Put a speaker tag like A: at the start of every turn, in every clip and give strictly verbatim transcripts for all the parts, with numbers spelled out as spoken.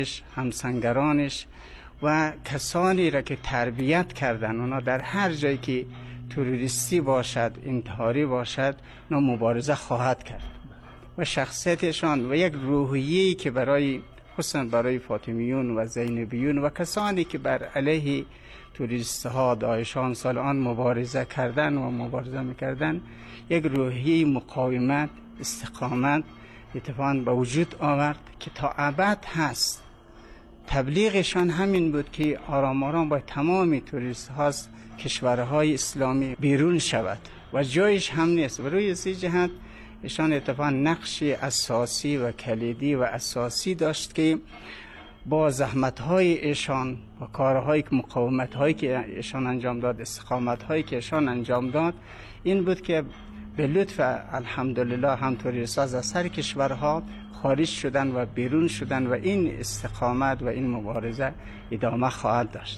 A: همسنگرانش و کسانی را که تربیت کردن، اونا در هر جایی که تروریستی باشد، انتحاری باشد، اونا مبارزه خواهد کرد و شخصیتشان و یک روحیه‌ای که برای خصوصا برای فاطمیون و زینبیون و کسانی که بر علیه توریست ها داعشان سال آن مبارزه کردن و مبارزه میکردن، یک روحیه مقاومت، استقامت اتفاقاً به وجود آورد که تا ابد هست. تبلیغشان همین بود که آرام آرام با تمام توریست ها کشورهای اسلامی بیرون شود و جایش هم نیست. و روی سی جهت ایشان اتفاقاً نقشی اساسی و کلیدی و اساسی داشت که با زحمت‌های ایشان و کارهایی که مقاومت‌هایی که ایشان انجام داد، استقامت‌هایی که ایشان انجام داد، این بود که به لطف الحمدلله هم توریست‌ها از سر کشورها خارج شدن و بیرون شدن و این استقامت و این مبارزه ادامه خواهد داشت.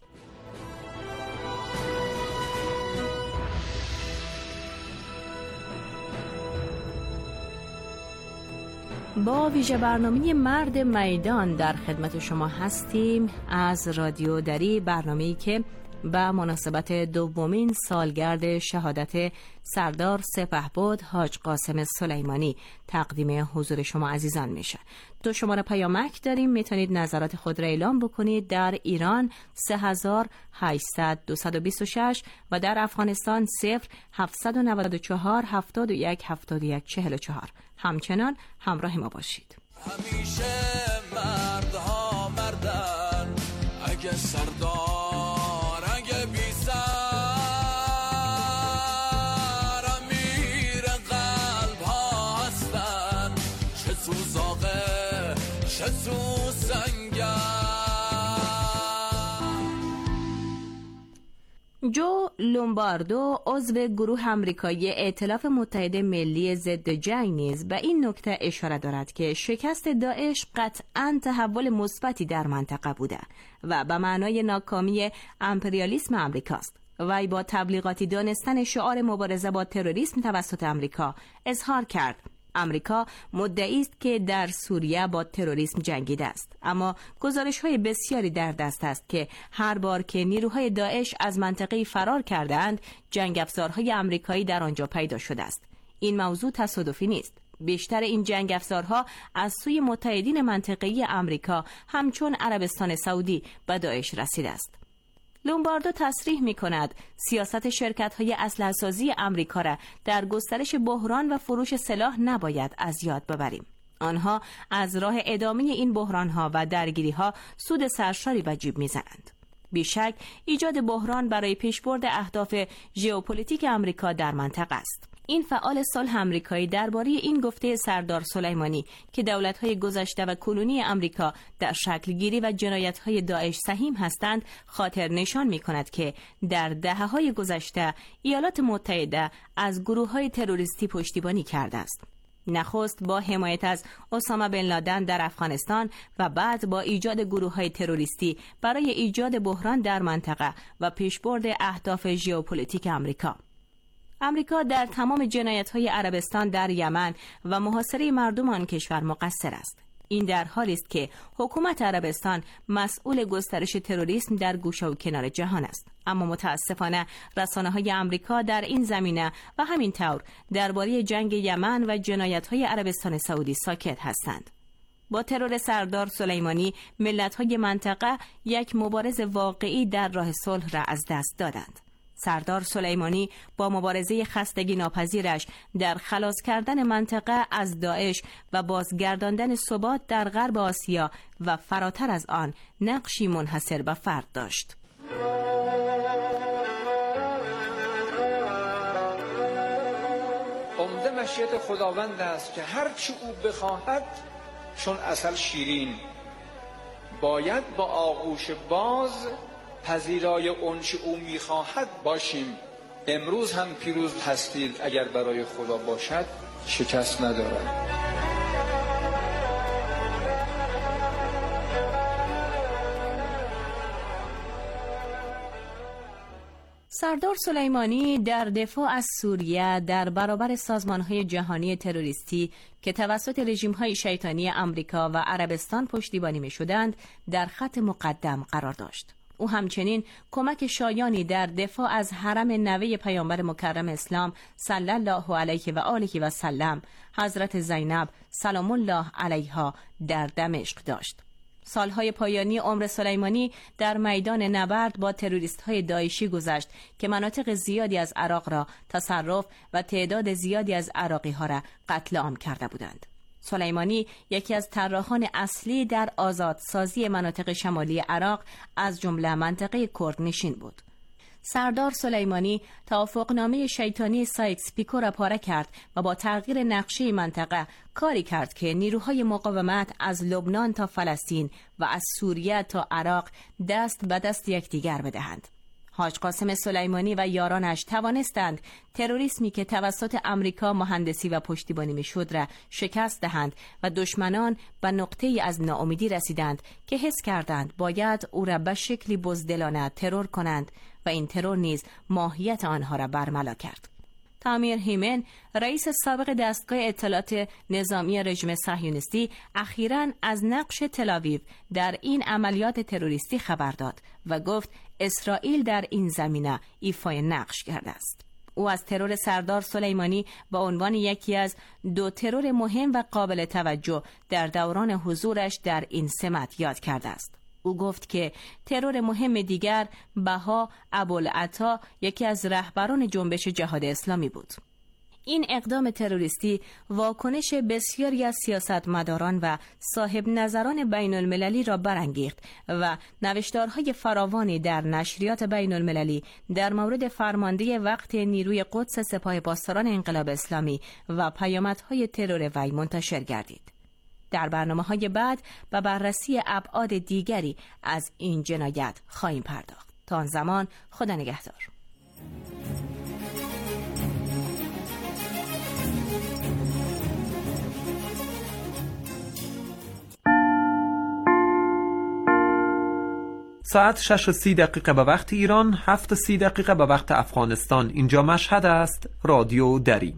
B: با ویژه برنامه مرد میدان در خدمت شما هستیم از رادیو دری، برنامه‌ای که به مناسبت دومین سالگرد شهادت سردار سپهبد حاج قاسم سلیمانی تقدیم حضور شما عزیزان میشه. دو شماره پیامک داریم، میتونید نظرات خود را اعلام بکنید. در ایران سه هزار و هشتصد دویست و بیست و شش و در افغانستان صفر هفتصد و نود و چهار هفتاد و یک هفتاد و یک چهل و چهار. همچنان همراه ما باشید.
C: همیشه مردها مردن، اگه سردار اگه بی سر، امیر قلب ها هستن، چه سوزاقه چه سوزنگر.
B: جو لومباردو عضو گروه آمریکایی ائتلاف متحد ملی ضد جنگ نیز به این نکته اشاره دارد که شکست داعش قطعاً تحول مثبتی در منطقه بوده و به معنای ناکامی امپریالیسم آمریکاست. وی با تبلیغاتی دانستن شعار مبارزه با تروریسم توسط آمریکا اظهار کرد آمریکا مدعی است که در سوریه با تروریسم جنگیده است، اما گزارش‌های بسیاری در دست است که هر بار که نیروهای داعش از منطقه فرار کردند، جنگ افزارهای آمریکایی در آنجا پیدا شده است. این موضوع تصادفی نیست. بیشتر این جنگ افزارها از سوی متحدین منطقه‌ای آمریکا همچون عربستان سعودی به داعش رسیده است. لومباردو تصریح می کند سیاست شرکت‌های اسلحه‌سازی آمریکا را در گسترش بحران و فروش سلاح نباید از یاد ببریم. آنها از راه ادامه این بحران‌ها و درگیری‌ها سود سرشاری به جیب می‌زنند. بیشک ایجاد بحران برای پیشبرد اهداف ژئوپلیتیک آمریکا در منطقه است. این فعال صلح آمریکایی درباره این گفته سردار سلیمانی که دولت‌های گذشته و کنونی آمریکا در شکلگیری و جنایت‌های داعش سهیم هستند، خاطر نشان می‌کند که در دهه‌های گذشته ایالات متحده از گروه‌های تروریستی پشتیبانی کرده است. نخست با حمایت از اسامه بن لادن در افغانستان و بعد با ایجاد گروه‌های تروریستی برای ایجاد بحران در منطقه و پیشبرد اهداف ژئوپلیتیک آمریکا. آمریکا در تمام جنایت‌های عربستان در یمن و محاصره مردم آن کشور مقصر است. این در حالی است که حکومت عربستان مسئول گسترش تروریسم در گوشه و کنار جهان است، اما متاسفانه رسانه‌های آمریکا در این زمینه و همین طور درباره جنگ یمن و جنایت‌های عربستان سعودی ساکت هستند. با ترور سردار سلیمانی ملت‌های منطقه یک مبارز واقعی در راه صلح را از دست دادند. سردار سلیمانی با مبارزه خستگی ناپذیرش در خلاص کردن منطقه از داعش و بازگرداندن ثبات در غرب آسیا و فراتر از آن نقشی منحصر به فرد داشت.
D: عمده مشیت خداوند است که هرچی او بخواهد، چون عسل شیرین، باید با آغوش باز پذیرای اونچه او میخواهد باشیم. امروز هم پیروز هستید اگر برای خدا باشد، شکست ندارد.
B: سردار سلیمانی در دفاع از سوریه در برابر سازمان‌های جهانی تروریستی که توسط رژیم‌های شیطانی آمریکا و عربستان پشتیبانی می‌شدند در خط مقدم قرار داشت. او همچنین کمک شایانی در دفاع از حرم نوه پیامبر مکرم اسلام صلی الله علیه و آله و سلم حضرت زینب سلام الله علیها در دمشق داشت. سالهای پایانی عمر سلیمانی در میدان نبرد با تروریست‌های داعشی گذشت که مناطق زیادی از عراق را تصرف و تعداد زیادی از عراقی‌ها را قتل عام کرده بودند. سلیمانی یکی از طراحان اصلی در آزادسازی مناطق شمالی عراق از جمله منطقه کردنشین بود. سردار سلیمانی توافقنامه شیطانی سایکس پیکو را پاره کرد و با تغییر نقشه منطقه کاری کرد که نیروهای مقاومت از لبنان تا فلسطین و از سوریه تا عراق دست به دست یکدیگر بدهند. حاج قاسم سلیمانی و یارانش توانستند تروریسمی که توسط امریکا مهندسی و پشتیبانی میشد را شکست دهند و دشمنان به نقطه‌ای از ناامیدی رسیدند که حس کردند باید او را به شکلی بزدلانه ترور کنند و این ترور نیز ماهیت آنها را برملا کرد. تامیر هیمن، رئیس سابق دستگاه اطلاعات نظامی رژیم صهیونیستی، اخیراً از نقش تل‌آویو در این عملیات تروریستی خبر داد و گفت اسرائیل در این زمینه ایفای نقش کرده است. او از ترور سردار سلیمانی به عنوان یکی از دو ترور مهم و قابل توجه در دوران حضورش در این سمت یاد کرده است. او گفت که ترور مهم دیگر بها ابوالعطا یکی از رهبران جنبش جهاد اسلامی بود. این اقدام تروریستی واکنش بسیاری از سیاستمداران و صاحب نظران بین المللی را برانگیخت و نوشتارهای فراوانی در نشریات بین المللی در مورد فرمانده وقت نیروی قدس سپاه پاسداران انقلاب اسلامی و پیامدهای ترور وی منتشر گردید. در برنامه‌های بعد به بررسی ابعاد دیگری از این جنایت خواهیم پرداخت. تا آن زمان خدا نگهدار.
E: ساعت شش و سی دقیقه به وقت ایران، هفت و سی دقیقه به وقت افغانستان. اینجا مشهد است، رادیو دری.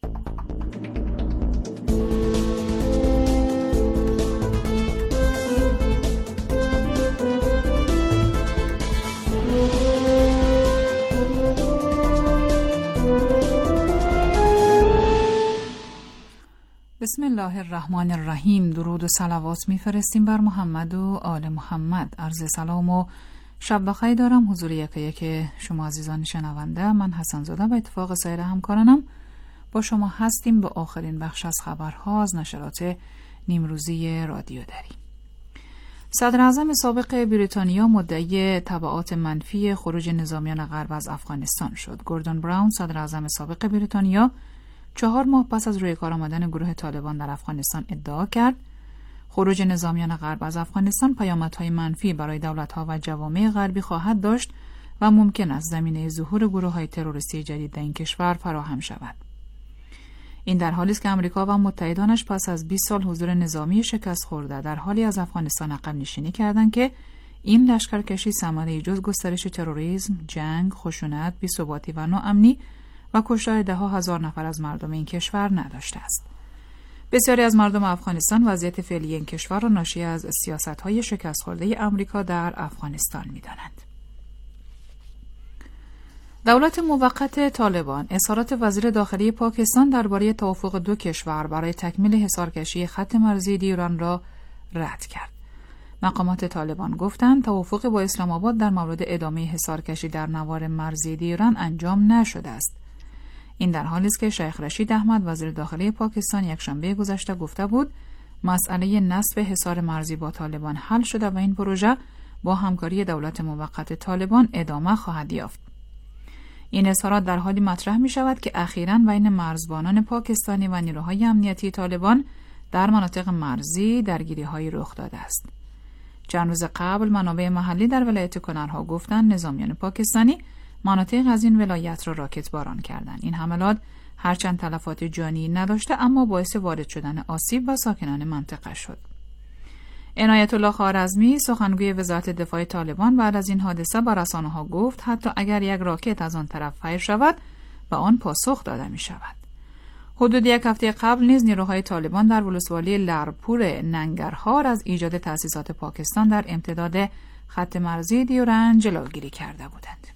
F: بسم الله الرحمن الرحیم. درود و صلوات میفرستیم بر محمد و آل محمد. عرض سلام و شب بخیر دارم حضور یک یک شما عزیزان شنونده. من حسن زاده و اتفاق سایر همکارانم با شما هستیم به آخرین بخش از خبرها از نشرات نیمروزی رادیو دری. صدر اعظم سابق بریتانیا مدعی تبعات منفی خروج نظامیان غرب از افغانستان شد. گوردون براون، صدر اعظم سابق بریتانیا، چهار ماه پس از روی کار آمدن گروه طالبان در افغانستان ادعا کرد خروج نظامیان غرب از افغانستان پیامدهای منفی برای دولت‌ها و جوامع غربی خواهد داشت و ممکن است زمینه ظهور گروه‌های تروریستی جدید در این کشور فراهم شود. این در حالی است که آمریکا و متحدانش پس از بیست سال حضور نظامی شکست خورده در حالی از افغانستان عقب نشینی کردند که این لشکرکشی ثمره‌ای جز گسترش تروریسم، جنگ، خشونت، بی‌ثباتی و ناامنی و کشتار ده ها هزار نفر از مردم این کشور نداشته است. بسیاری از مردم افغانستان وضعیت فعلی این کشور را ناشی از سیاست‌های شکست خورده آمریکا در افغانستان می‌دانند. دولت موقت طالبان اظهارات وزیر داخلی پاکستان درباره توافق دو کشور برای تکمیل حصارکشی خط مرزی ایران را رد کرد. مقامات طالبان گفتند توافق با اسلام آباد در مورد ادامه حصارکشی در نوار مرزی ایران انجام نشده است. این در حالی است که شیخ رشید احمد وزیر داخلی پاکستان یکشنبه گذشته گفته بود مسئله نصب حصار مرزی با طالبان حل شده و این پروژه با همکاری دولت موقت طالبان ادامه خواهد یافت. این اظهارات در حالی مطرح می شود که اخیراً بین مرزبانان پاکستانی و نیروهای امنیتی طالبان در مناطق مرزی درگیری‌هایی رخ داده است. چند روز قبل منابع محلی در ولایت کنرها گفتند نظامیان پاکستانی مناطق از این ولایت را راکت باران کردند. این حملات هرچند تلفات جانی نداشته اما باعث وارد شدن آسیب و ساکنان منطقه شد. عنایت الله خوارزمی سخنگوی وزارت دفاع طالبان بعد از این حادثه به رسانه‌ها گفت حتی اگر یک راکت از آن طرف فایر شود به آن پاسخ داده می شود. حدود یک هفته قبل نیز نیروهای طالبان در ولسوالی لرپور ننگرهار از ایجاد تأسیسات پاکستان در امتداد خط مرزی دیورند جلوگیری کرده بودند.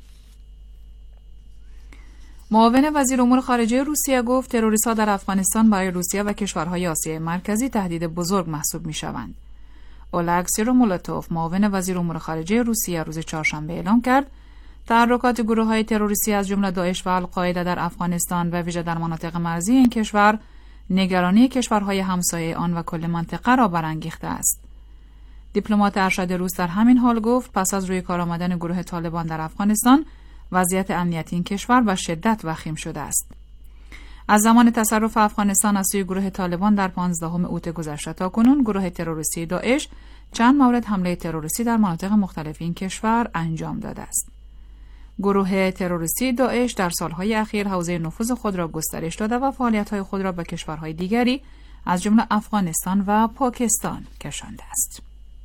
F: معاون وزیر امور خارجه روسیه گفت تروریست‌ها در افغانستان برای روسیه و کشورهای آسیای مرکزی تهدید بزرگ محسوب می‌شوند. اولگ سیرومولاتوف معاون وزیر امور خارجه روسیه روز چهارشنبه اعلام کرد تحرکات گروه‌های تروریستی از جمله داعش و القاعده در افغانستان و ویژه در مناطق مرزی این کشور نگرانی کشورهای همسایه آن و کل منطقه را برانگیخته است. دیپلمات ارشد روس در همین حال گفت پس از روی کار آمدن گروه طالبان در افغانستان وضعیت امنیتی این کشور به شدت وخیم شده است. از زمان تصرف افغانستان از سوی گروه طالبان در پانزدهم اوت گذشته تا کنون گروه تروریستی داعش چند مورد حمله تروریستی در مناطق مختلف این کشور انجام داده است. گروه تروریستی داعش در سالهای اخیر حوزه نفوذ خود را گسترش داده و فعالیت‌های خود را به کشورهای دیگری از جمله افغانستان و پاکستان کشانده است.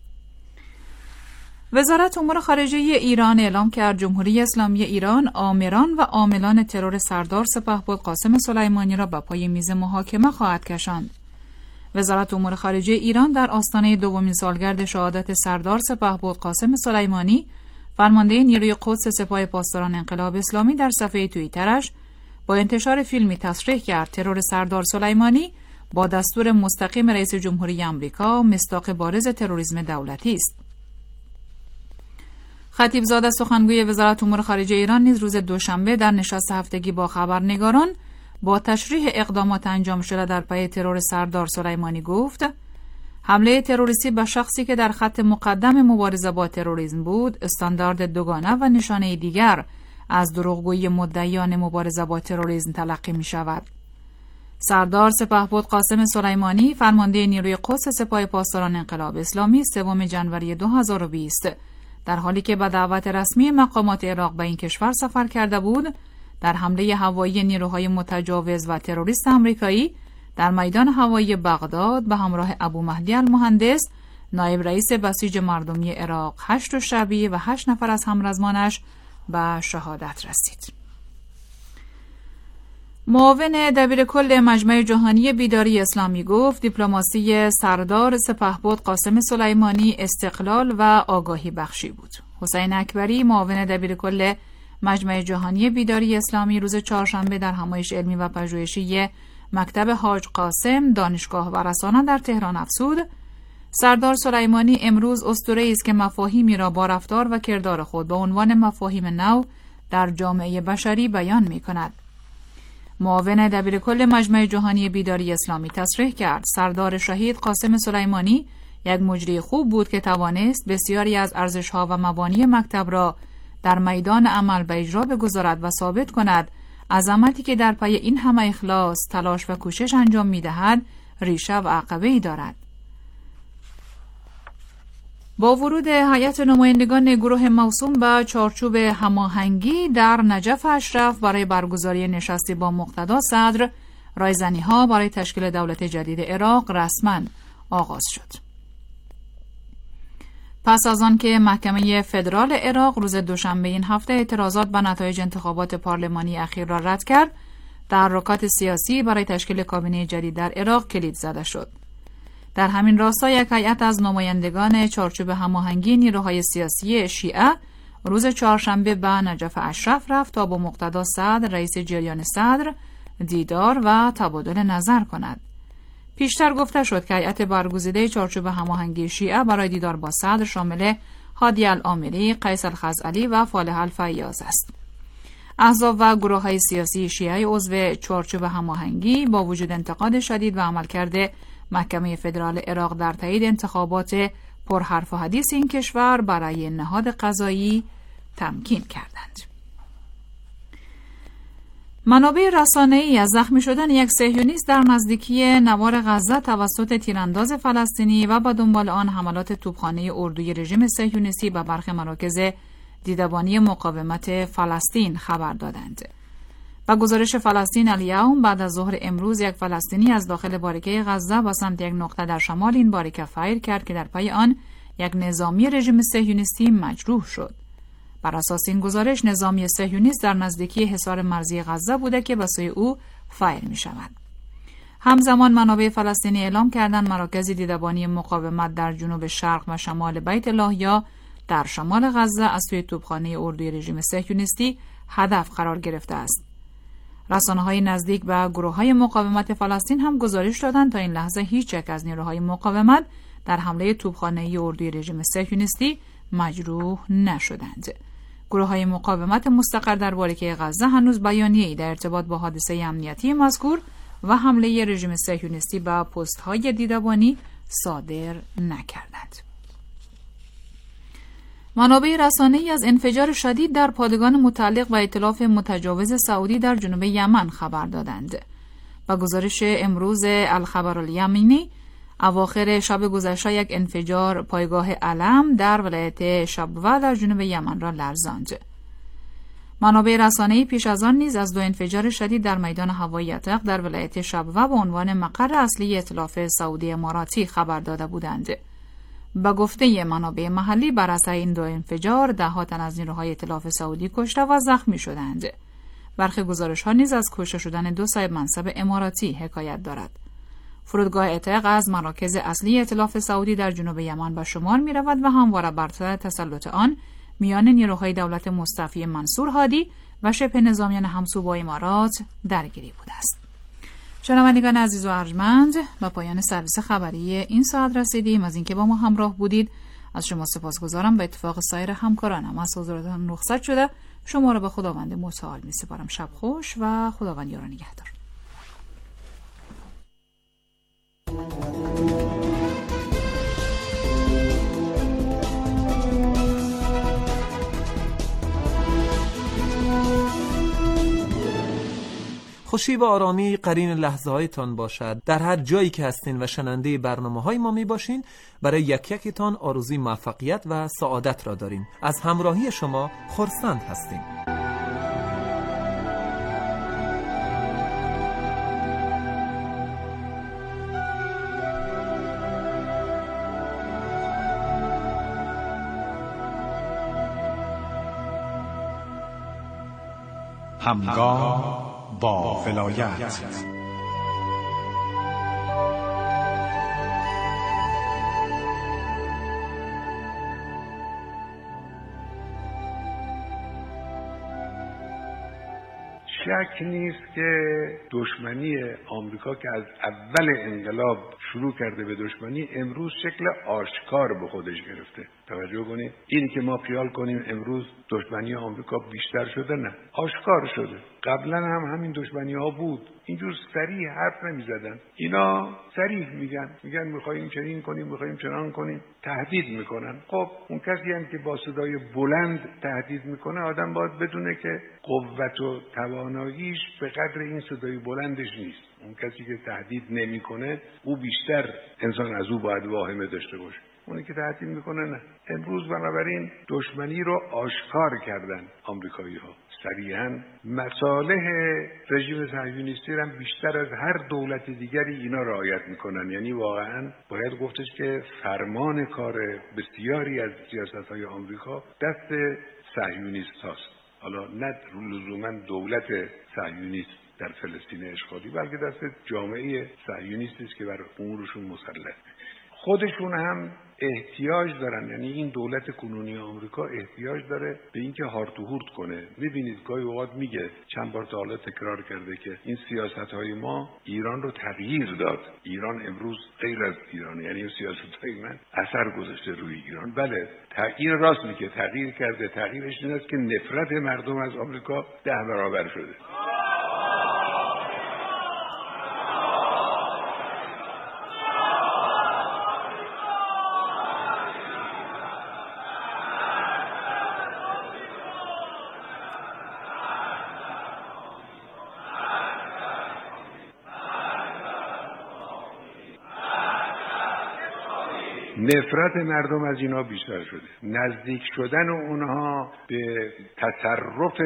F: وزارت امور خارجه ایران اعلام کرد جمهوری اسلامی ایران آمران و عاملان ترور سردار سپهبد قاسم سلیمانی را به پای میز محاکمه خواهد کشاند. وزارت امور خارجه ایران در آستانه دومین سالگرد شهادت سردار سپهبد قاسم سلیمانی فرمانده نیروی قدس سپاه پاسداران انقلاب اسلامی در صفحه توییترش با انتشار فیلمی تصریح کرد ترور سردار سلیمانی با دستور مستقیم رئیس جمهوری آمریکا مصداق بارز تروریسم دولتی است. خطیبزاده سخنگوی وزارت امور خارجه ایران نیز روز دوشنبه در نشست هفتگی با خبرنگاران با تشریح اقدامات انجام شده در پی ترور سردار سلیمانی گفت حمله تروریستی به شخصی که در خط مقدم مبارزه با تروریسم بود استاندارد دوگانه و نشانه دیگر از دروغگویی مدعیان مبارزه با تروریسم تلقی می شود. سردار سپهبد قاسم سلیمانی فرمانده نیروی قدس سپاه پاسداران انقلاب اسلامی سوم ژانویه دو هزار و بیست در حالی که به دعوت رسمی مقامات عراق به این کشور سفر کرده بود در حمله هوایی نیروهای متجاوز و تروریست آمریکایی در میدان هوایی بغداد به همراه ابو مهدی المهندس نایب رئیس بسیج مردمی عراق هشت شبی و هشت نفر از همرزمانش به شهادت رسید. معاون دبیرکل مجمع جهانی بیداری اسلامی گفت دیپلماسی سردار سپهبد قاسم سلیمانی استقلال و آگاهی بخشی بود. حسین اکبری معاون دبیرکل مجمع جهانی بیداری اسلامی روز چهارشنبه در همایش علمی و پژوهشی مکتب حاج قاسم دانشگاه و رسانه در تهران افزود سردار سلیمانی امروز اسطوره‌ای است که مفاهیمی را با رفتار و کردار خود به عنوان مفاهیم نو در جامعه بشری بیان می‌کند. معاون دبیرکل مجمع جهانی بیداری اسلامی تصریح کرد سردار شهید قاسم سلیمانی یک مجری خوب بود که توانست بسیاری از ارزش‌ها و مبانی مکتب را در میدان عمل به اجرا بگذارد و ثابت کند عظمتی که در پی این همه اخلاص، تلاش و کوشش انجام می‌دهد ریشه و عقبه‌ای دارد. با ورود هیئت نمایندگان گروه موسوم به چارچوب هماهنگی در نجف اشرف برای برگزاری نشستی با مقتدا صدر، رایزنی‌ها برای تشکیل دولت جدید عراق رسما آغاز شد. پس از آن که محکمه فدرال عراق روز دوشنبه این هفته اعتراضات به نتایج انتخابات پارلمانی اخیر را رد کرد، تحرکات سیاسی برای تشکیل کابینه جدید در عراق کلید زده شد. در همین راستا یک هیئت از نمایندگان چارچوب هماهنگی نیروهای سیاسی شیعه روز چهارشنبه به نجف اشرف رفت تا با مقتدا صدر رئیس جریان صدر دیدار و تبادل نظر کند. پیشتر گفته شد که هیئت برگزیده چارچوب هماهنگی شیعه برای دیدار با صدر شامل هادی العامری، قیس الخزعلی و فالح الفیاض است. احزاب و گروه‌های سیاسی شیعه عضو چارچوب هماهنگی با وجود انتقاد شدید و عملکرد محکمه فدرال عراق در تایید انتخابات پرحرف و حدیث این کشور برای نهاد قضایی تمکین کردند. منابع رسانه‌ای از زخمی شدن یک صهیونیست در نزدیکی نوار غزه توسط تیرانداز فلسطینی و به دنبال آن حملات توپخانه اردوی رژیم صهیونیستی به برخی مراکز دیدبانی مقاومت فلسطین خبر دادند. با گزارش فلسطین الیوم بعد از ظهر امروز یک فلسطینی از داخل باریکه غزه با سمت یک نقطه در شمال این باریکه فایر کرد که در پای آن یک نظامی رژیم صهیونیستی مجروح شد. بر اساس این گزارش نظامی صهیونیست در نزدیکی حصار مرزی غزه بوده که به سوی او فایر می شود. همزمان منابع فلسطینی اعلام کردند مراکز دیدبانی مقاومت در جنوب شرق و شمال بیت لاهیا در شمال غزه از سوی توپخانه اردوی رژیم صهیونیستی هدف قرار گرفته است. رسانه‌های نزدیک به گروه‌های مقاومت فلسطین هم گزارش دادند تا این لحظه هیچ یک از نیروهای مقاومت در حمله توپخانه اردوی رژیم صهیونیستی مجروح نشدند. گروه‌های مقاومت مستقر در باریکه غزه هنوز بیانیه‌ای در ارتباط با حادثه امنیتی مذکور و حمله رژیم صهیونیستی به پست‌های دیدبانی صادر نکردند. منابع رسانه‌ای از انفجار شدید در پادگان متعلق به ائتلاف متجاوز سعودی در جنوب یمن خبر دادند. با گزارش امروز الخبر الیمنی، اواخر شب گذشته یک انفجار پایگاه علم در ولایت شبوه در جنوب یمن را لرزاند. منابع رسانه‌ای پیش از آن نیز از دو انفجار شدید در میدان هوایی عتق در ولایت شبوه به عنوان مقر اصلی ائتلاف سعودی اماراتی خبر داده بودند. به گفته منابع محلی بر اثر این دو انفجار ده تن از نیروهای ائتلاف سعودی کشته و زخمی شدند. برخی گزارش‌ها نیز از کشته شدن دو صاحب منصب اماراتی حکایت دارد. فرودگاه عتق از مراکز اصلی ائتلاف سعودی در جنوب یمن به شمار می‌رود و همواره بر اثر تسلط آن میان نیروهای دولت مصطفی منصور هادی و شبه نظامیان همسو با امارات درگیری بوده است. شنوندگان عزیز و ارجمند، به پایان سرویس خبری این ساعت رسیدیم. از اینکه با ما همراه بودید از شما سپاسگزارم. به اتفاق سایر همکارانم از حضورتان رخصت شده شما را به خداوند متعال می‌سپارم. شب خوش و خداوند یار و نگهدار.
E: خوشی و آرامی قرین لحظه هایتان باشد. در هر جایی که هستین و شننده برنامه های ما می باشین، برای یک یکتان آرزوی موفقیت و سعادت را داریم. از همراهی شما خرسند هستیم.
G: همگام با ولایت.
H: شک نیست که دشمنی آمریکا که از اول انقلاب شروع کرده به دشمنی، امروز شکل آشکار به خودش گرفته. توجه کنید، اینی که ما خیال کنیم امروز دشمنی آمریکا بیشتر شده، نه، آشکار شده. قبلا هم همین دشمنی ها بود، اینجور سریع حرف نمی زدن. اینا سریع میگن میگن میخواییم چنین کنیم، میخواییم چنان کنیم، تهدید میکنن. خب اون کسی هم که با صدای بلند تهدید میکنه، آدم باید بدونه که قوت و تواناییش به قدر این صدای بلندش نیست. اون کسی که تهدید نمیکنه، او بیشتر انسان از او باید واهمه داشته باشه. اونی که تهدید میکنه نه. امروز بنابراین دشمنی رو آشکار کردن آمریکایی ها. صریحاً مصالح رژیم صهیونیستی را بیشتر از هر دولت دیگری اینا رعایت میکنن. یعنی واقعاً باید گفتش که فرمان کار بسیاری از سیاست‌های آمریکا دست صهیونیست هاست. حالا نه لزوماً دولت صهیونیست در فلسطین اشغالی، بلکه دست جامعه صهیونیستی است که بر امورشون مسلط. خودشون هم احتیاج دارن، یعنی این دولت کنونی آمریکا احتیاج داره به اینکه هارت و هورت کنه. میبینید گاهی اوقات میگه، چند بار تا حالا تکرار کرده که این سیاست‌های ما ایران رو تغییر داد. ایران امروز غیر از ایران، یعنی سیاست‌های من اثر گذاشته روی ایران. بله، تغییر راست میگه، تغییر کرده. تغییرش این است که نفرت مردم از آمریکا ده برابر شده. نفرت مردم از اینا بیشتر شده، نزدیک شدن اونها به تصرف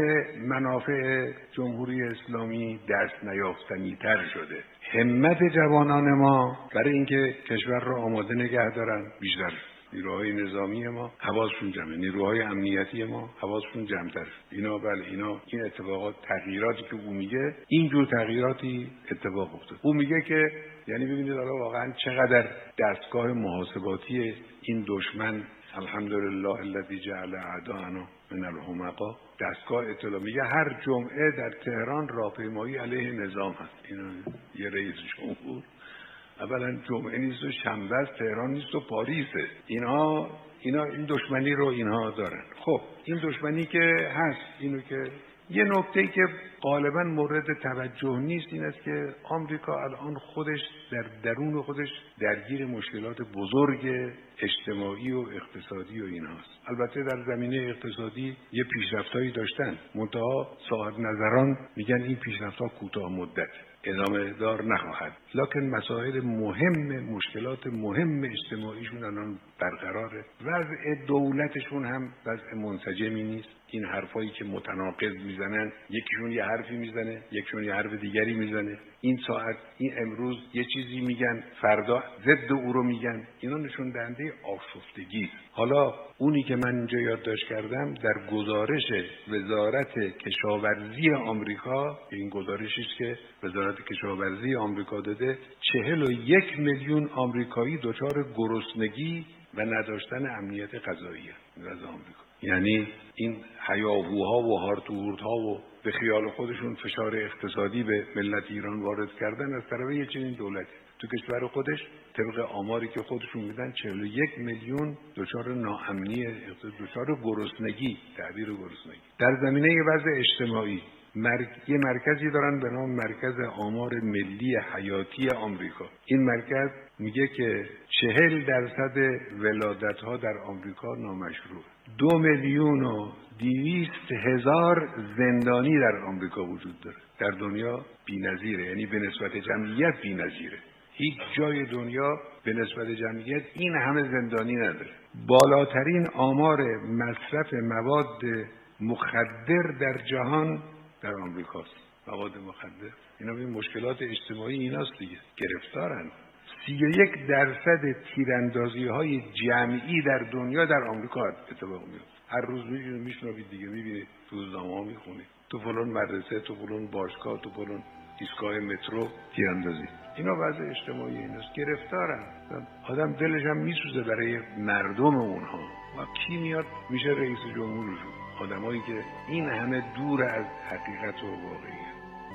H: منافع جمهوری اسلامی دست نیافتنی تر شده. همت جوانان ما برای اینکه کشور را آماده نگه دارن بیشتر، نیروهای نظامی ما حواسشون جمعه، نیروهای امنیتی ما حواسشون جمع‌تر. اینا بله اینا این اتفاقات، تغییراتی که او میگه اینجور تغییراتی اتفاق افتاد. او میگه که یعنی ببینید حالا واقعا چقدر دستگاه محاسباتی این دشمن، الحمدلله الذی جعل اعداءنا من الحمقا، دستگاه اطلاع میگه هر جمعه در تهران راهپیمایی علیه نظام هست. اینا یه رئیس جمهور اولا جمعه نیست و شنبه است، تهران نیست و پاریسه. اینها اینا این دشمنی رو اینها دارن. خب این دشمنی که هست، اینو که یه نکته که غالبا مورد توجه نیست این است که آمریکا الان خودش در درون خودش درگیر مشکلات بزرگ اجتماعی و اقتصادی و اینهاست. البته در زمینه اقتصادی یه پیشرفتایی داشتن، منتها صاحب نظران میگن این پیشرفت‌ها کوتاه مدت، ادامه دار نخواهد. لکن مسائل مهم، مشکلات مهم اجتماعیشون الان برقراره. وضع دولتشون هم وضع منسجمی نیست. این حرفایی که متناقض میزنن، یکیشون یه حرفی میزنه، یکیشون یه حرف دیگری میزنه. این ساعت این امروز یه چیزی میگن، فردا ضد او رو میگن. اینا نشون دهنده آشفتگی. حالا اونی که من اینجا یادداشت کردم در گزارش وزارت کشاورزی آمریکا، این گزارشی است که وزارت کشاورزی آمریکا داده، چهل و یک میلیون آمریکایی دچار گرسنگی و نداشتن امنیت غذایی از آمریکا. یعنی این هیاهوها و هارتوهورتها و به خیال خودشون فشار اقتصادی به ملت ایران وارد کردن از طرف یه چنین دولتی. تو کشور خودش طبق آماری که خودشون میدن چهل و یک میلیون دچار ناامنی، دچار گرسنگی، تعبیر گرسنگی. در زمینه وضع اجتماعی مرک... یه مرکزی دارن به نام مرکز آمار ملی حیاتی آمریکا. این مرکز میگه که چهل درصد ولادت ها در آمریکا نامشروع. دو میلیون و دویست هزار زندانی در آمریکا وجود داره. در دنیا بی‌نظیره، یعنی به نسبت جمعیت بی‌نظیره. هیچ جای دنیا به نسبت جمعیت این همه زندانی نداره. بالاترین آمار مصرف مواد مخدر در جهان در آمریکاست. مواد مخدر، اینا این مشکلات اجتماعی ایناست دیگه، گرفتارن. سی و یک درصد تیراندازی های جمعی در دنیا در آمریکا اتفاق میفته. هر روز میبینید، میشنوید دیگه، میبینید تو روزنامه‌ها میخونید تو فلان مدرسه، تو فلان باشگاه، تو فلان ایستگاه مترو تیراندازی. اینا وضع اجتماعی ایناست، گرفتارن. آدم دلش هم میسوزه برای مردم اونها. و کی میاد میشه رئیس جمهورشون؟ آدمایی که این همه دور از حقیقت و واقعیت.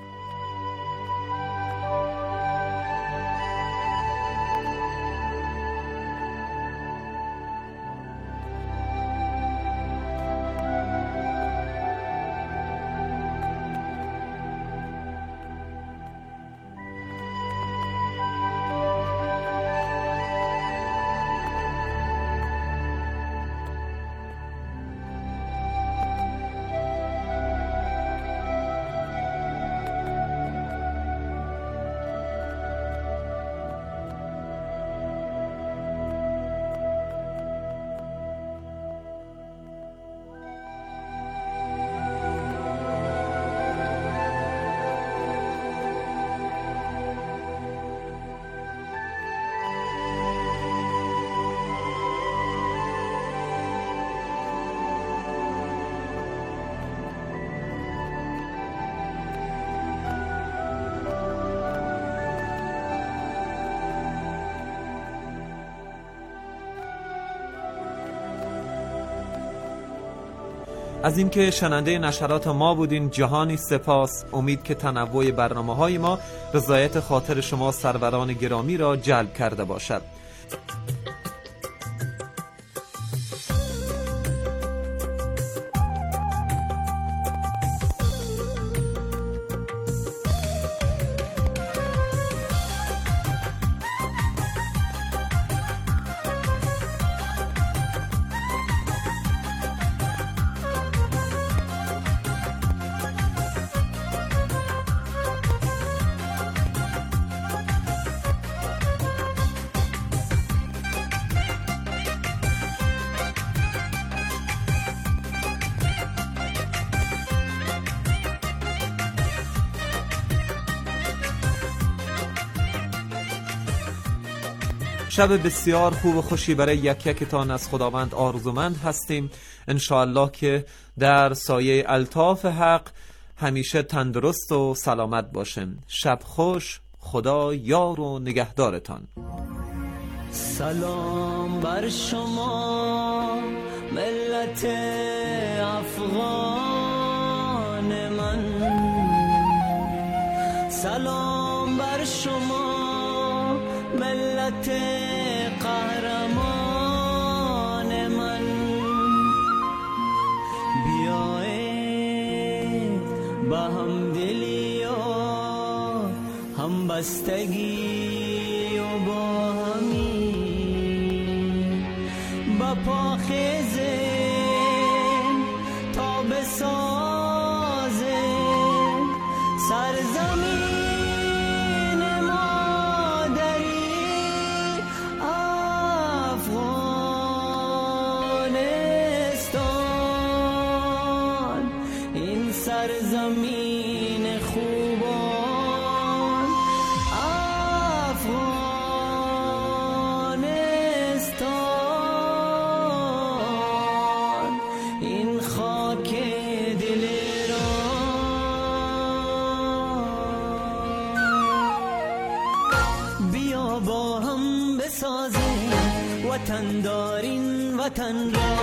E: از اینکه شنونده نشرات ما بودین جهانی سپاس. امید که تنوع برنامه‌های ما رضایت خاطر شما سروران گرامی را جلب کرده باشد. شب بسیار خوب و خوشی برای یک یکتان از خداوند آرزومند هستیم. انشاءالله که در سایه الطاف حق همیشه تندرست و سلامت باشیم. شب خوش، خدا یار و نگهدارتان.
C: سلام بر شما ملت افغان من، سلام بر شما ملت قهرمان من. بیایید با همدلی و همبستگی و با همی با پاخیزیم تا بسازیم سرزمین مادری افغانستان. این سرزمین خوبان افغانستان، این خاک دل را بیا با هم بسازیم وطن دارین وطن را.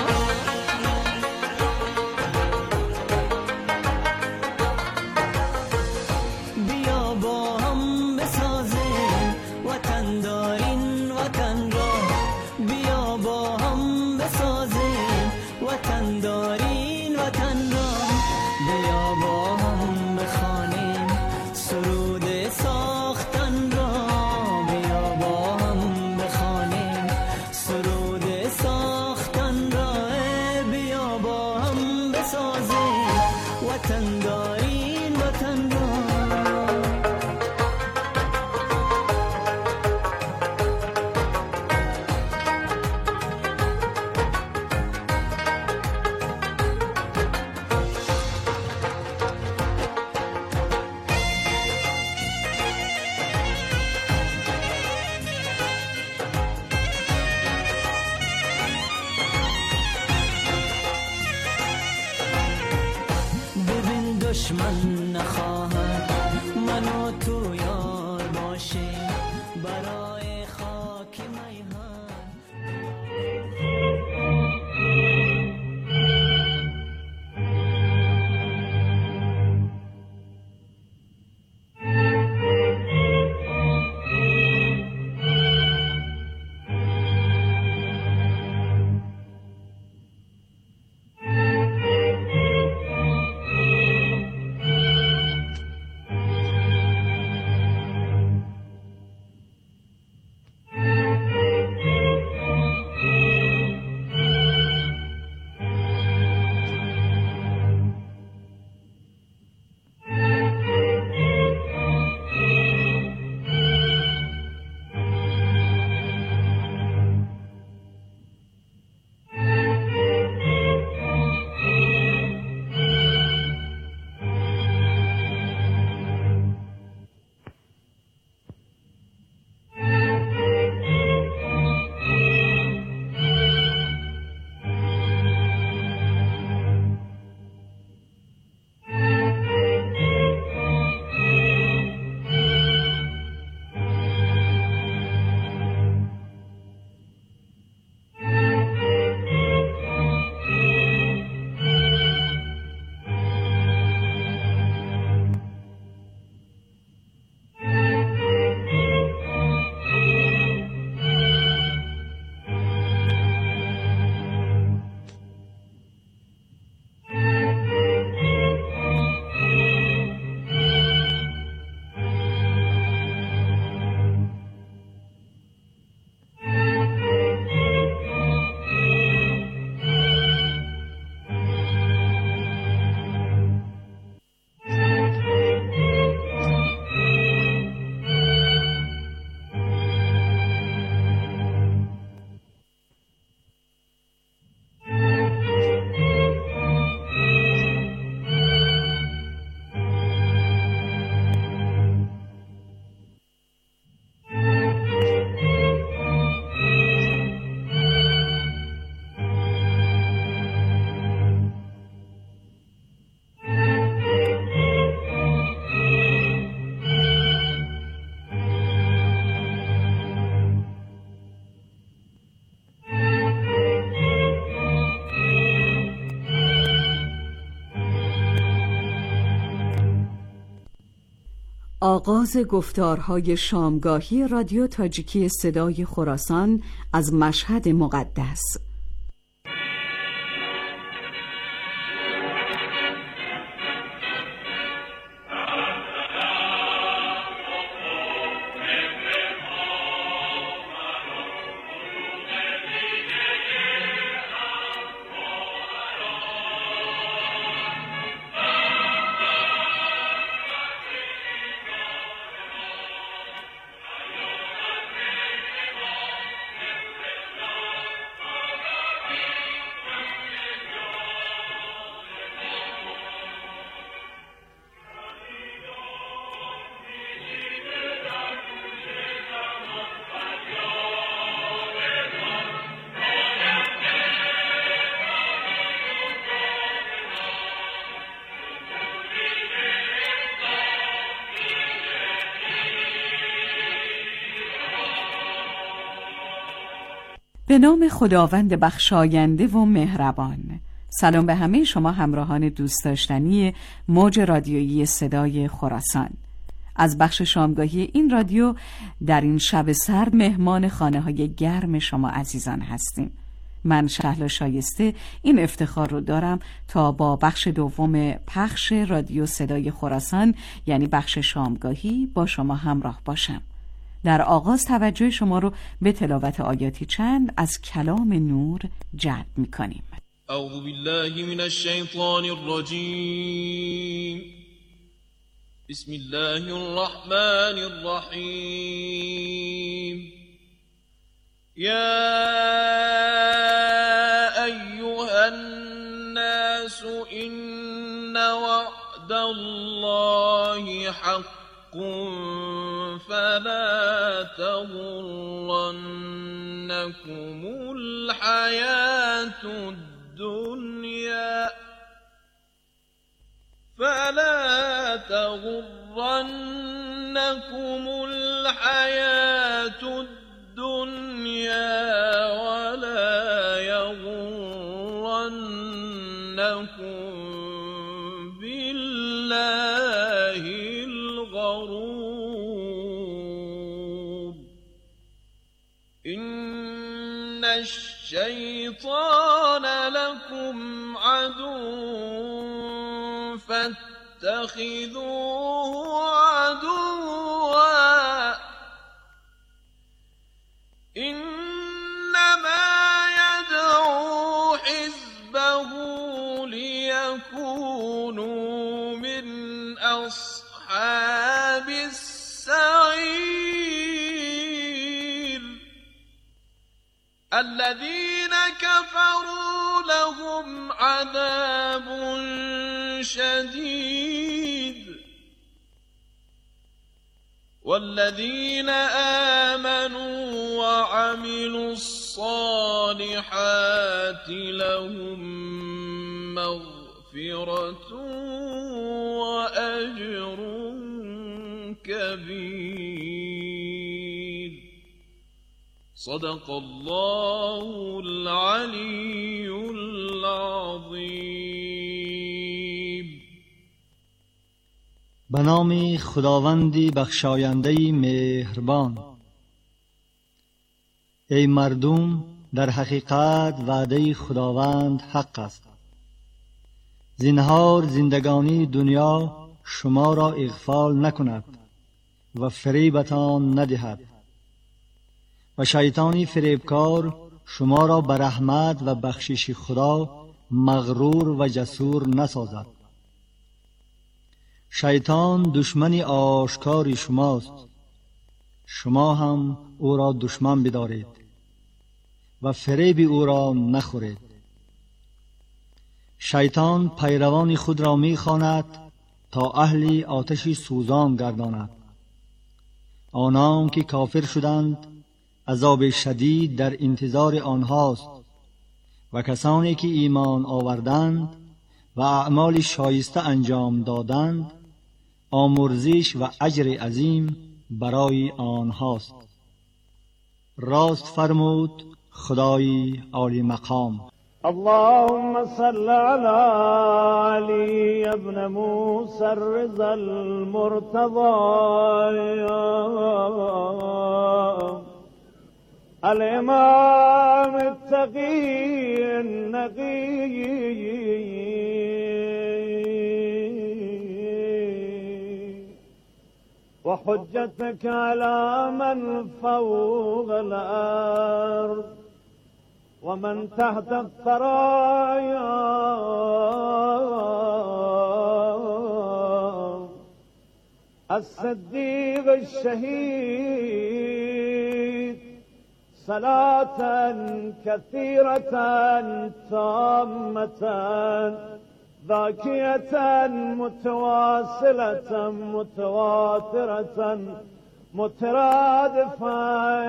C: بیا با هم بسازیم وطن دارین وطن را. بیا با هم بسازیم وطن دارین وطن را. بیا با هم بخوانیم سرود ساختن را. بیا با هم بخوانیم سرود ساختن را. بیا با هم بسازیم وطن دارین وطن را. ببین دشمن نخواهد من و تو یار باشیم برای خاک میهن.
I: آغاز گفتارهای شامگاهی رادیو تاجیکی صدای خراسان از مشهد مقدس. به نام خداوند بخشاینده و مهربان. سلام به همه شما همراهان دوست داشتنی موج رادیویی صدای خراسان. از بخش شامگاهی این رادیو در این شب سرد مهمان خانه های گرم شما عزیزان هستیم. من شهلا شایسته این افتخار رو دارم تا با بخش دوم پخش رادیو صدای خراسان یعنی بخش شامگاهی با شما همراه باشم. در آغاز توجه شما رو به تلاوت آیاتی چند از کلام نور جلب می‌کنیم.
J: اعوذ بالله من الشیطان الرجیم. بسم الله الرحمن الرحیم. یا ایها الناس ان وعد الله حق فلا تغرنكم الحياة الدنيا فلا تغرنكم الحياة الدنيا ولا يغرنكم بالله الغرور. إن الشيطان لكم عدو فاتخذوه عدوا إنما يدعو حزبه ليكونوا من أصحاب السعير. الذين كفروا لهم عذاب شديد والذين آمنوا وعملوا الصالحات لهم مغفرة وأجر كبير. صدق الله العلي العظيم.
K: به نام خداوندی بخشاینده مهربان. ای مردم، در حقیقت وعده خداوند حق است. زنهار زندگانی دنیا شما را اغفال نکند و فریبتان ندهد و شیطانی فریبکار شما را به رحمت و بخشش خدا مغرور و جسور نسازد. شیطان دشمن آشکار شماست، شما هم او را دشمن بدارید و فریب او را نخورید. شیطان پیروان خود را می‌خواند تا اهل آتش سوزان گرداند. آنان که کافر شدند عذاب شدید در انتظار آنهاست و کسانی که ایمان آوردند و اعمال شایسته انجام دادند آمرزش و اجر عظیم برای آنهاست. راست فرمود خدای عالی مقام.
L: اللهم صل على علي ابن موسى الرضا المرتضى الإمام التقي النقي وحجتك على من فوق الأرض ومن تحت الثرايا الصديق الشهيد صلاة كثيرة تامة باكية متواصلة متواترة مترادفة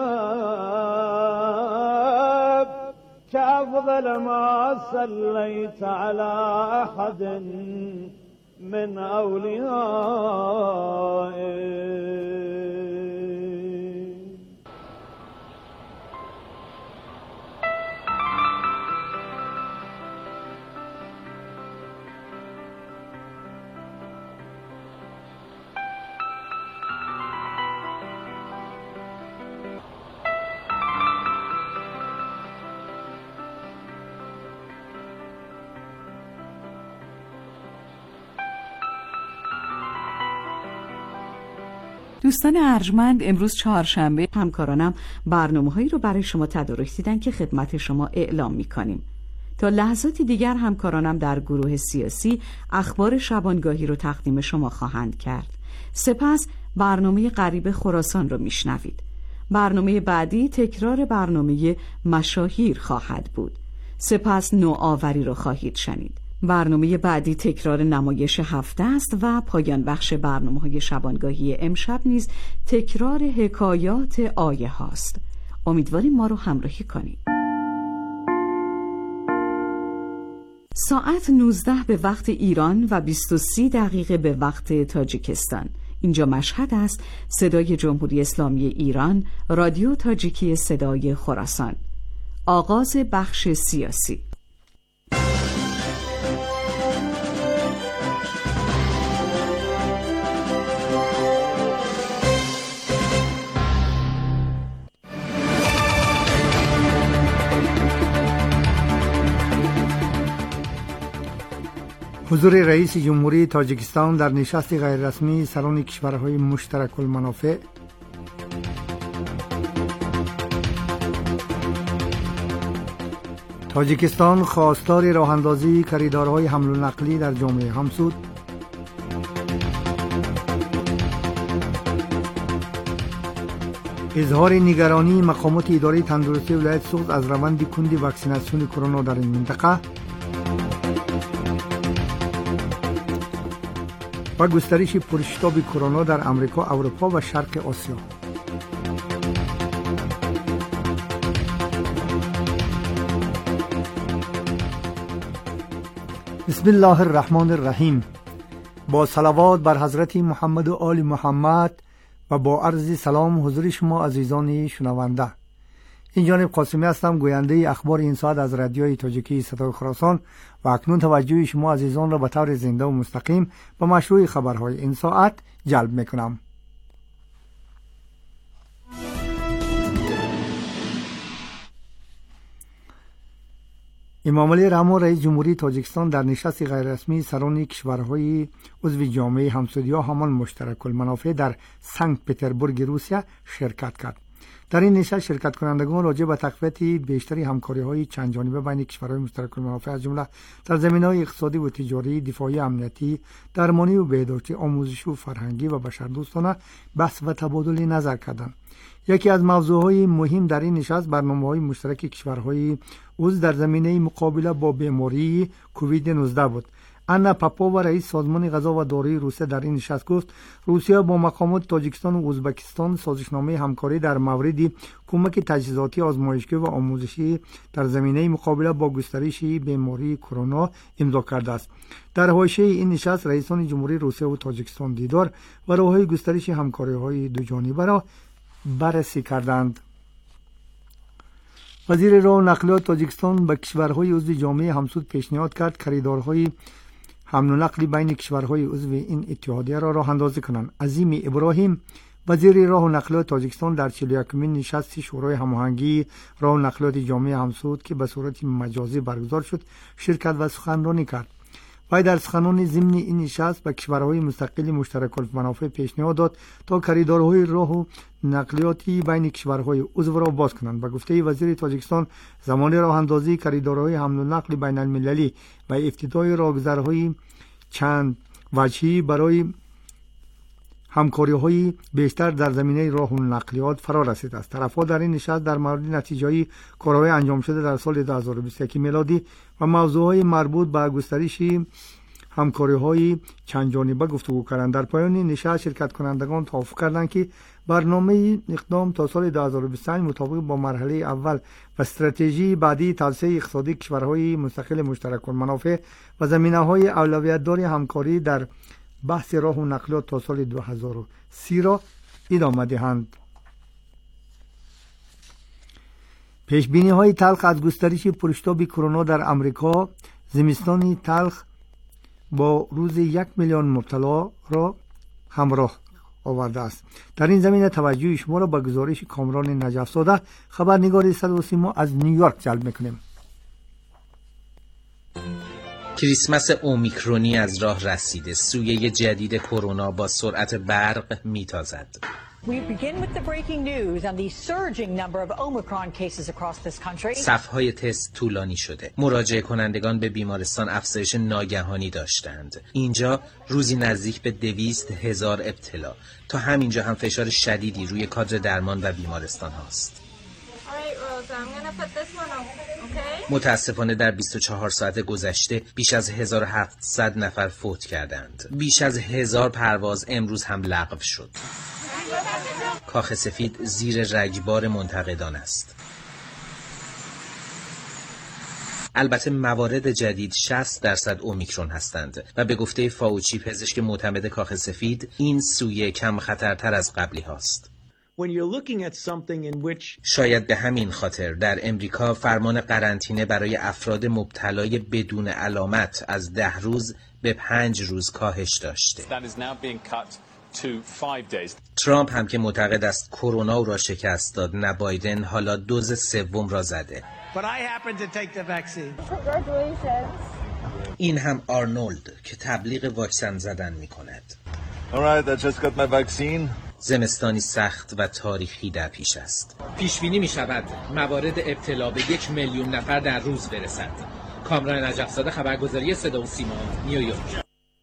L: كأفضل ما صليت على أحد من أوليائك.
I: دوستان ارجمند، امروز چهارشنبه همکارانم برنامه‌هایی رو برای شما تدارک دیدن که خدمت شما اعلام می‌کنیم. تا لحظاتی دیگر همکارانم در گروه سیاسی اخبار شبانگاهی رو تقدیم شما خواهند کرد. سپس برنامه غریب خراسان رو میشنوید. برنامه بعدی تکرار برنامه مشاهیر خواهد بود. سپس نوآوری رو خواهید شنید. برنامه بعدی تکرار نمایش هفته است و پایان بخش برنامه‌های شبانگاهی امشب نیز تکرار حکایات آیه هاست. امیدواریم ما رو همراهی کنید. ساعت نوزده به وقت ایران و بیست و سه دقیقه به وقت تاجیکستان. اینجا مشهد است. صدای جمهوری اسلامی ایران، رادیو تاجیکی صدای خراسان. آغاز بخش سیاسی.
M: حضور رئیس جمهوری تاجیکستان در نشست غیررسمی سران کشورهای مشترک المنافع، تاجیکستان خواستار راه اندازی کریدارهای حمل و نقلی در جامعه همسود، اظهار نگرانی مقامات اداره تندرستی ولایت سوخت از روند کند واکسیناسیون کرونا در این منطقه و گسترش پرشتاب کرونا در امریکا، اروپا و شرق آسیا. بسم الله الرحمن الرحیم. با صلوات بر حضرت محمد و آل محمد و با عرض سلام حضور شما عزیزان شنونده. این جانب قاسمی هستم، گوینده اخبار این ساعت از رادیوی تاجیکی صدای خراسان و اکنون توجه شما عزیزان را به طور زنده و مستقیم به مشروع خبرهای این ساعت جلب میکنم. امام علی رحمو رئیس جمهوری تاجیکستان در نشست غیررسمی سران کشورهای عضو جامعه همسودی ها همان مشترک المنافع در سنت پترزبورگ روسیه شرکت کرد. در این نشست شرکت کنندگان راجع به تقویت بیشتری همکاری‌های چند جانبه بین کشورهای مشترک المنافع از جمله در زمینه‌های اقتصادی و تجاری، دفاعی، امنیتی، درمانی و بهداشتی، آموزشی و فرهنگی و بشردوستانه بحث و تبادل نظر کردند. یکی از موضوعهای مهم در این نشست برنامه‌های مشترک کشورهای عضو در زمینه مقابله با بیماری کووید نوزده بود. انا پاپووا رئیس سازمان غذا و داروی روسیه در این نشست گفت روسیه با مقامات تاجیکستان و ازبکستان سازشنامه همکاری در مورد کمک تجهیزاتی، آزمایشگاه و آموزشی در زمینه مقابله با گسترش بیماری کرونا امضا کرده است. در حاشیه این نشست رئیسان جمهوری روسیه و تاجیکستان دیدار و راههای گسترش همکاری‌های دو جانبه را بررسی کردند. وزیر راه و نقلیات تاجیکستان به کشورهای عضو جامعه همسود پیشنهاد کرد خریدارهای حمل و نقلی بین کشورهای عضو این اتحادیه را راه اندازی کنند. عظیم ابراهیم وزیر راه و نقلیات تاجیکستان در چهل و یکمین نشست شورای هماهنگی راه و نقلیات جامعه همسود که به صورت مجازی برگزار شد شرکت و سخنرانی کرد. وی در سخنان ضمن این نشست به کشورهای مستقل مشترک المنافع پیشنهاد داد تا خریدارهای راه و نقلیاتی بین کشورهای عضو را باز کنند. به گفته وزیر تاجیکستان زمان راه اندازی خریدارهای حمل و نقل بین المللی و افتتاح راهگذرهای چند وجهی برای همکاری‌های بیشتر در زمینه راه و نقلیات فرا رسیده است. طرف‌ها در این نشست در مورد نتیجه‌های کارهای انجام شده در سال دو هزار و بیست و یک میلادی و موضوعات مربوط به گسترش همکاری‌های چند جانبه گفتگو کردند. در پایان نشست شرکت کنندگان توافق کردند که برنامه اقدام تا سال دو هزار و بیست و پنج مطابق با مرحله اول و استراتژی بعدی توسعه اقتصادی کشورهای مستقل مشترک المنافع و زمینه‌های اولویت‌دار همکاری در بحث راه و نقلیات تا سال دو هزار و سی را ادامه دهند. پیشبینی های تلخ از گسترش پرشتاب کرونا در امریکا زمستانی تلخ با روز یک میلیون مبتلا را همراه آورده است. در این زمینه توجه شما را به گزارش کامران نجف زاده خبرنگار صدا و سیما از نیویورک جلب میکنیم.
N: کریسمس اومیکرونی از راه رسیده. سویه جدید کرونا با سرعت برق میتازد. صف‌های تست طولانی شده. مراجعه کنندگان به بیمارستان افزایش ناگهانی داشتند. اینجا روزی نزدیک به دویست هزار ابتلا. تا همینجا هم فشار شدیدی روی کادر درمان و بیمارستان هاست. متاسفانه در بیست و چهار ساعت گذشته بیش از هزار و هفتصد نفر فوت کردند. بیش از هزار پرواز امروز هم لغو شد. کاخ سفید زیر رگبار منتقدان است. البته موارد جدید شصت درصد اومیکرون هستند و به گفته فاوچی پزشک معتمد کاخ سفید این سویه کم خطرتر از قبلی هاست. شاید به همین خاطر در امریکا فرمان قرنطینه برای افراد مبتلای بدون علامت از ده روز به پنج روز کاهش داشته. ترامپ هم که معتقد است کرونا او را شکست داد نه بایدن حالا دوز سوم را زده. این هم آرنولد که تبلیغ واکسن زدن می کند. زمستانی سخت و تاریخی در پیش است. پیش بینی می شود موارد ابتلا به یک میلیون نفر در روز برسد. کامران نجف‌زاده خبرگزاری صدا و سیما نیویورک.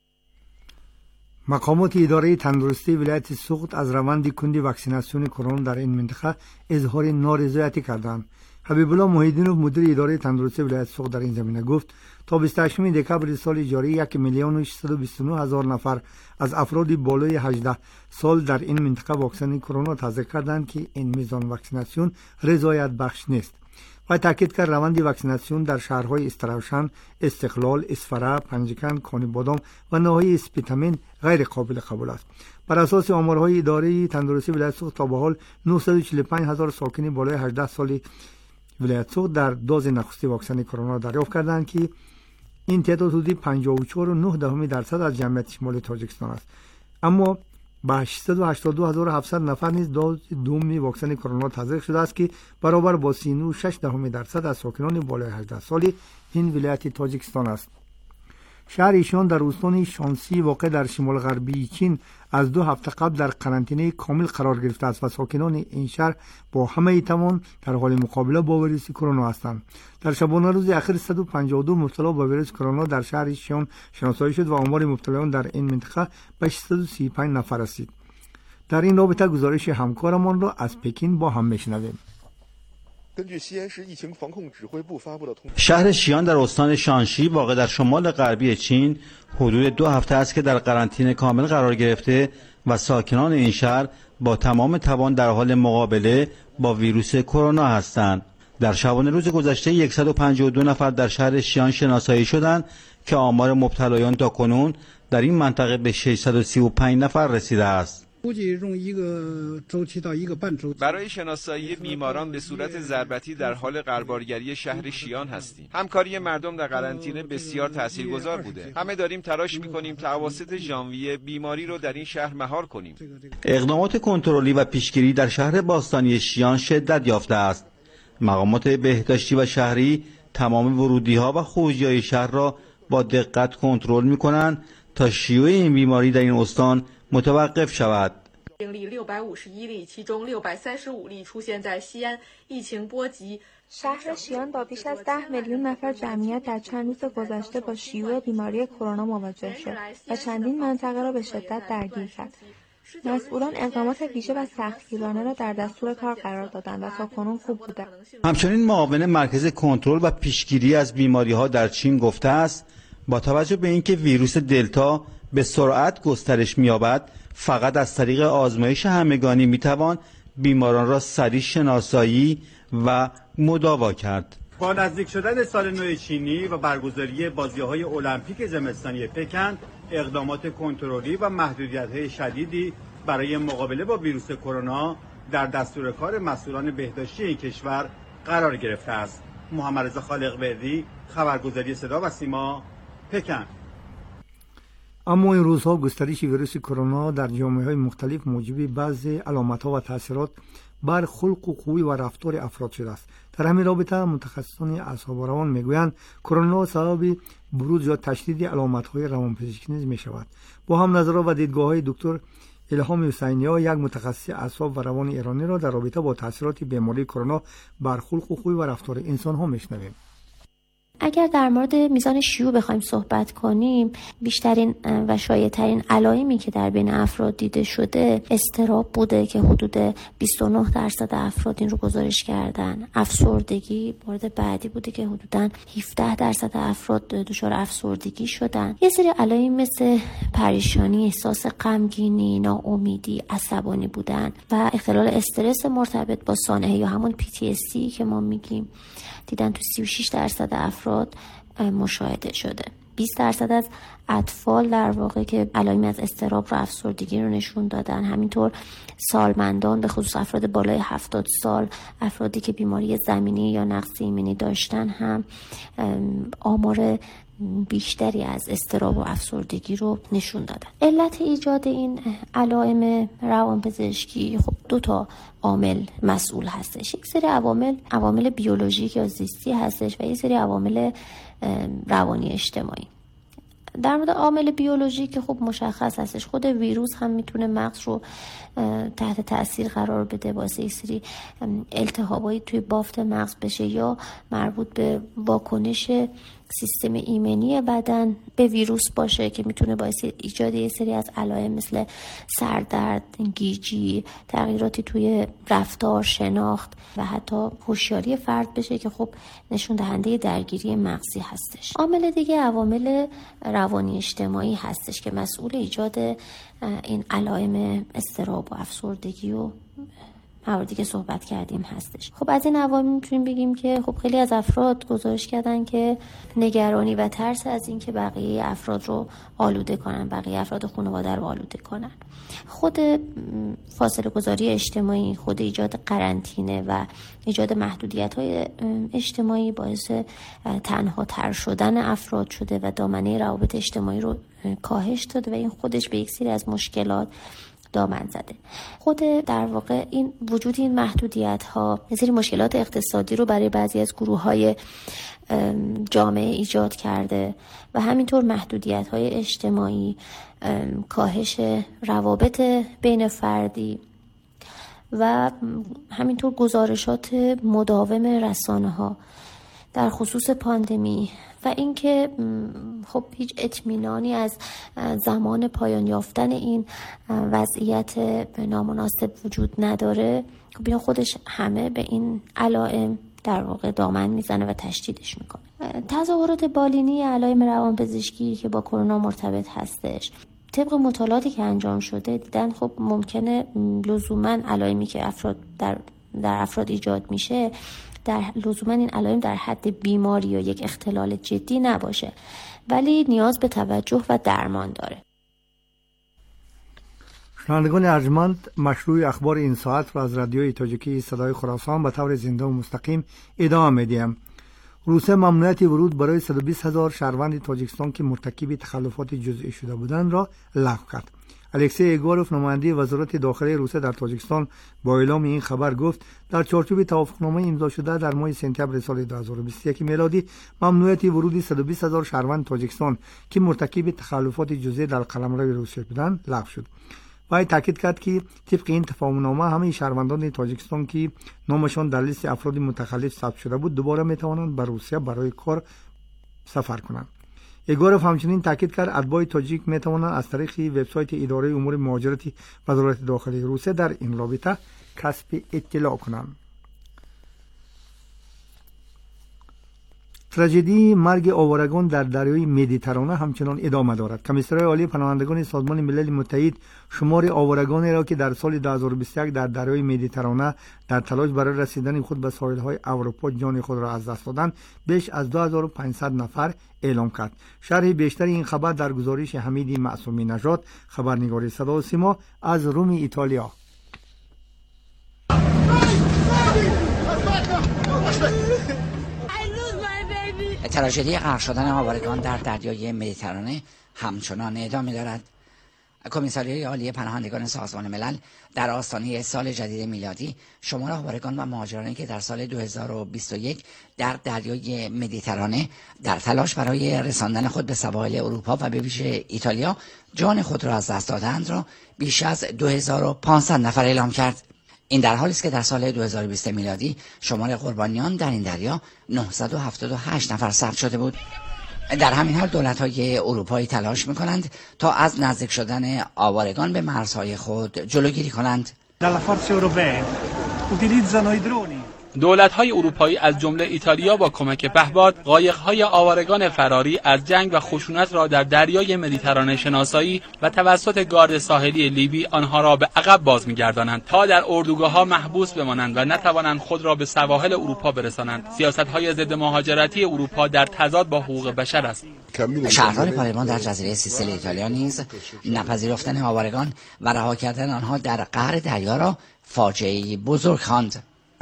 M: مقامات اداره تندرستی ولایت سوخت از روند کندی واکسیناسیون کرونا در این منطقه اظهار نارضایتی کردند. حبیب الله محیدینوف مدیر اداره تندرستی ولایت سوخت در این زمینه گفت تا بیست و هشتم دکبر سال جاری یک میلیون و ششصد و بیست و نه هزار نفر از افراد بالای هجده سال در این منطقه واکسن کرونا تزریق کردند که این میزان واکسیناسیون رضایت بخش نیست. و تاکید کرد روند واکسیناسیون در شهرهای استراوشن، استقلال، اسفره، پنجکن، کانیبادام و ناحیه اسپیتامین غیر قابل قبول است. بر اساس آمارهای اداره تندرستی ولایت سوخت تا به حال نهصد و چهل و پنج هزار ساکن بالای هجده سال ولایت سوخت در دوز نخستی واکسن کرونا دریافت کردند که این تعداد حدود پنجاه و چهار و نه دهم درصد از جمعیت شمال تاجیکستان است. اما به ششصد و هشتاد و دو هزار و هفتصد نفر نیز دوز دوم واکسن کرونا تزریق شده است که برابر با سی و نه و شش دهم درصد از ساکنان بالای هجده سالی این ولایت تاجیکستان است. شهر ایشان در استان شانسی واقع در شمال غربی چین از دو هفته قبل در قرنطینه کامل قرار گرفته است و ساکنان این شهر با همه توان در حال مقابله با ویروس کرونا هستند. در شبانه روز اخیر صد و پنجاه و دو مبتلا با ویروس کرونا در شهر ایشان شناسایی شد و آمار مبتلایان در این منطقه به ششصد و سی و پنج نفر رسید. در این رابطه گزارش همکارمان را از پکین با هم میشنویم.
O: شهر شیان در استان شانشی واقع در شمال غربی چین حدود دو هفته است که در قرنطینه کامل قرار گرفته و ساکنان این شهر با تمام توان در حال مقابله با ویروس کرونا هستند. در شبانه روز گذشته صد و پنجاه و دو نفر در شهر شیان شناسایی شدند که آمار مبتلایان تا کنون در این منطقه به ششصد و سی و پنج نفر رسیده است.
P: برای شناسایی بیماران به صورت ضربتی در حال غربالگری شهر شیان هستیم. همکاری مردم در قرنطینه بسیار تاثیرگذار بوده. همه داریم تلاش می‌کنیم تا اواسط ژانویه بیماری رو در این شهر مهار کنیم.
O: اقدامات کنترلی و پیشگیری در شهر باستانی شیان شدت یافته است. مقامات بهداشتی و شهری تمام ورودی‌ها و خروجی‌های شهر را با دقت کنترل می‌کنند تا شیوع این بیماری در این استان متوقف شود.
Q: شهر شیان با بیش از ده میلیون نفر جمعیت در چند روز گذشته با شیوع بیماری کرونا مواجه شد و چندین منطقه را به شدت درگیر کرد. مسئولان اقدامات ویژه و سختگیرانه را در دستور کار قرار دادند و تاکنون خوب بودند.
O: همچنین معاون مرکز کنترل و پیشگیری از بیماری‌ها در چین گفته است با توجه به اینکه ویروس دلتا به سرعت گسترش می‌یابد، فقط از طریق آزمایش همگانی می‌توان بیماران را سریع شناسایی و مداوا کرد.
R: با نزدیک شدن سال نو چینی و برگزاری بازی‌های المپیک زمستانی پکن، اقدامات کنترلی و محدودیت‌های شدیدی برای مقابله با ویروس کرونا در دستور کار مسئولان بهداشتی این کشور قرار گرفته است. محمد رضا خالق‌وردی، خبرگزاری صدا و سیما، پکن.
M: اما این روزها گسترش ویروس کرونا در جامعه‌های مختلف موجب بعضی علامت‌ها و تاثیرات بر خلق و خوی و رفتار افراد شده است. در همین رابطه متخصصان اعصاب و روان میگویند کرونا سبب بروز یا تشدید علامت‌های روانپزشکی نیز می‌شود. با هم نظرها و دیدگاه‌های دکتر الهام حسینی‌ها، یک متخصص اعصاب و روان ایرانی را در رابطه با تاثیرات بیماری کرونا بر خلق و خوی و رفتار انسان‌ها میشنویم.
S: اگر در مورد میزان شیوع بخوایم صحبت کنیم، بیشترین و شایع‌ترین علائمی که در بین افراد دیده شده اضطراب بوده که حدود بیست و نه درصد افراد این رو گزارش کردن. افسردگی مورد بعدی بوده که حدوداً هفده درصد افراد دچار افسردگی شدن. یه سری علائم مثل پریشانی، احساس غمگینی، ناامیدی، عصبانی بودن و اختلال استرس مرتبط با سانحه یا همون پی تی اس دی که ما میگیم دیدن تو سی و شش درصد افراد مشاهده شده. بیست درصد از اطفال در واقع که علائمی از اضطراب و افسردگی رو نشون دادن. همینطور سالمندان، به خصوص افراد بالای هفتاد سال، افرادی که بیماری زمینی یا نقص ایمنی داشتن هم آمار بیشتری از اضطراب و افسردگی رو نشون دادن. علت ایجاد این علائم روانپزشکی خب دو تا عامل مسئول هستش. یک سری عوامل عوامل بیولوژیک یا زیستی هستش و یک سری عوامل روانی اجتماعی. در مورد عامل بیولوژی که خب مشخص هستش، خود ویروس هم میتونه مغز رو تحت تاثیر قرار بده، واسه یک سری التهابایی توی بافت مغز بشه یا مربوط به واکنش سیستم ایمنی بدن به ویروس باشه که میتونه باعث ایجاد یک سری از علائم مثل سردرد، گیجی، تغییراتی توی رفتار، شناخت و حتی هوشیاری فرد بشه که خب نشون دهنده درگیری مغزی هستش. عامل دیگه عوامل روانی اجتماعی هستش که مسئول ایجاد این علائم اضطراب و افسردگی و مواردی که صحبت کردیم هستش. خب از این عوامل میتونیم بگیم که خب خیلی از افراد گزارش کردن که نگرانی و ترس از این که بقیه افراد رو آلوده کنن، بقیه افراد خانواده رو آلوده کنن. خود فاصله گذاری اجتماعی، خود ایجاد قرنطینه و ایجاد محدودیت‌های اجتماعی باعث تنها تر شدن افراد شده و دامنه روابط اجتماعی رو کاهش داده و این خودش به یک سری از مشکلات دامن زده. خود در واقع این وجود این محدودیت ها یه سری مشکلات اقتصادی رو برای بعضی از گروه های جامعه ایجاد کرده و همینطور محدودیت های اجتماعی، کاهش روابط بین فردی و همینطور گزارشات مداوم رسانه ها در خصوص پاندمی و اینکه خب هیچ اطمینانی از زمان پایان یافتن این وضعیت نامناسب وجود نداره. خب این خودش همه به این علائم در واقع دامن میزنه و تشدیدش میکنه. تظاهرات بالینی علائم روانپزشکی که با کرونا مرتبط هستش، طبق مطالعاتی که انجام شده دیدن خب ممکنه لزوما علائمی که افراد در در افراد ایجاد میشه در لزوما این علائم در حد بیماری یا یک اختلال جدی نباشه، ولی نیاز به توجه و درمان داره.
M: شنوندگان ارجمند، مشروع اخبار این ساعت را از رادیوی تاجیکی صدای خراسان به طور زنده و مستقیم ادامه میدیم. روسیه ممنوعیت ورود برای صد و بیست هزار شهروند تاجیکستان که مرتکب تخلفات جزئی شده بودند را لغو کرد. الکسی ایگوروف نماینده وزارت داخلی روسیه در تاجیکستان با اعلام این خبر گفت در چارچوب توافقنامه امضا شده در ماه سپتامبر سال دو هزار و بیست و یک میلادی ممنوعیت ورود صد و بیست هزار شهروند تاجیکستان که مرتکب تخلفات جزئی در قلمرو روسیه بودند لغو شد. وی تاکید کرد که طبق این تفاهمنامه همه شهروندان تاجیکستان که نامشان در لیست افراد متخلف ثبت شده بود دوباره میتوانند به روسیه برای کار سفر کنند. ایگوروف همچنین تاکید کرد اتباع تاجیک میتوانند از طریق وبسایت اداره امور مهاجرت وزارت داخلی روسیه در این رابطه کسب اطلاع کنند. تراژدی مرگ آوارگان در دریای مدیترانه همچنان ادامه دارد. کمیسر عالی پناهندگان سازمان ملل متحد شمار آوارگانی را که در سال دو هزار و بیست و یک در دریای مدیترانه در تلاش برای رسیدن خود به ساحل‌های اروپا جان خود را از دست دادند بیش از دو هزار و پانصد نفر اعلام کرد. شرح بیشتر این خبر در گزارش حمید معصومی نژاد، خبرنگار صدا و سیما از روم ایتالیا.
T: تراژدی غرق شدن آوارگان در دریای مدیترانه همچنان ادامه دارد. کمیساریای عالی پناهندگان سازمان ملل در آستانه سال جدید میلادی شمار آوارگان و مهاجرانی که در سال دو هزار و بیست و یک در دریای مدیترانه در تلاش برای رساندن خود به سواحل اروپا و به ویژه ایتالیا جان خود را از دست دادند را بیش از دو هزار و پانصد نفر اعلام کرد. این در حالی است که در سال دو هزار و بیست میلادی شمار قربانیان در این دریا نهصد و هفتاد و هشت نفر ثبت شده بود. در همین حال دولت‌های اروپایی تلاش می‌کنند تا از نزدیک شدن آوارگان به مرزهای خود جلوگیری کنند.
U: دولت‌های اروپایی از جمله ایتالیا با کمک پهپاد قایق‌های آوارگان فراری از جنگ و خشونت را در دریای مدیترانه شناسایی و توسط گارد ساحلی لیبی آنها را به عقب باز می‌گردانند تا در اردوگاه‌ها محبوس بمانند و نتوانند خود را به سواحل اروپا برسانند. سیاست‌های ضد مهاجرتی اروپا در تضاد با حقوق بشر است.
T: شهردار پالرمو در جزیره سیسیل ایتالیا نیز نپذیرفتن آوارگان و رها کردن آنها در قعر دریا را فاجعه‌ای بزرگ خواند.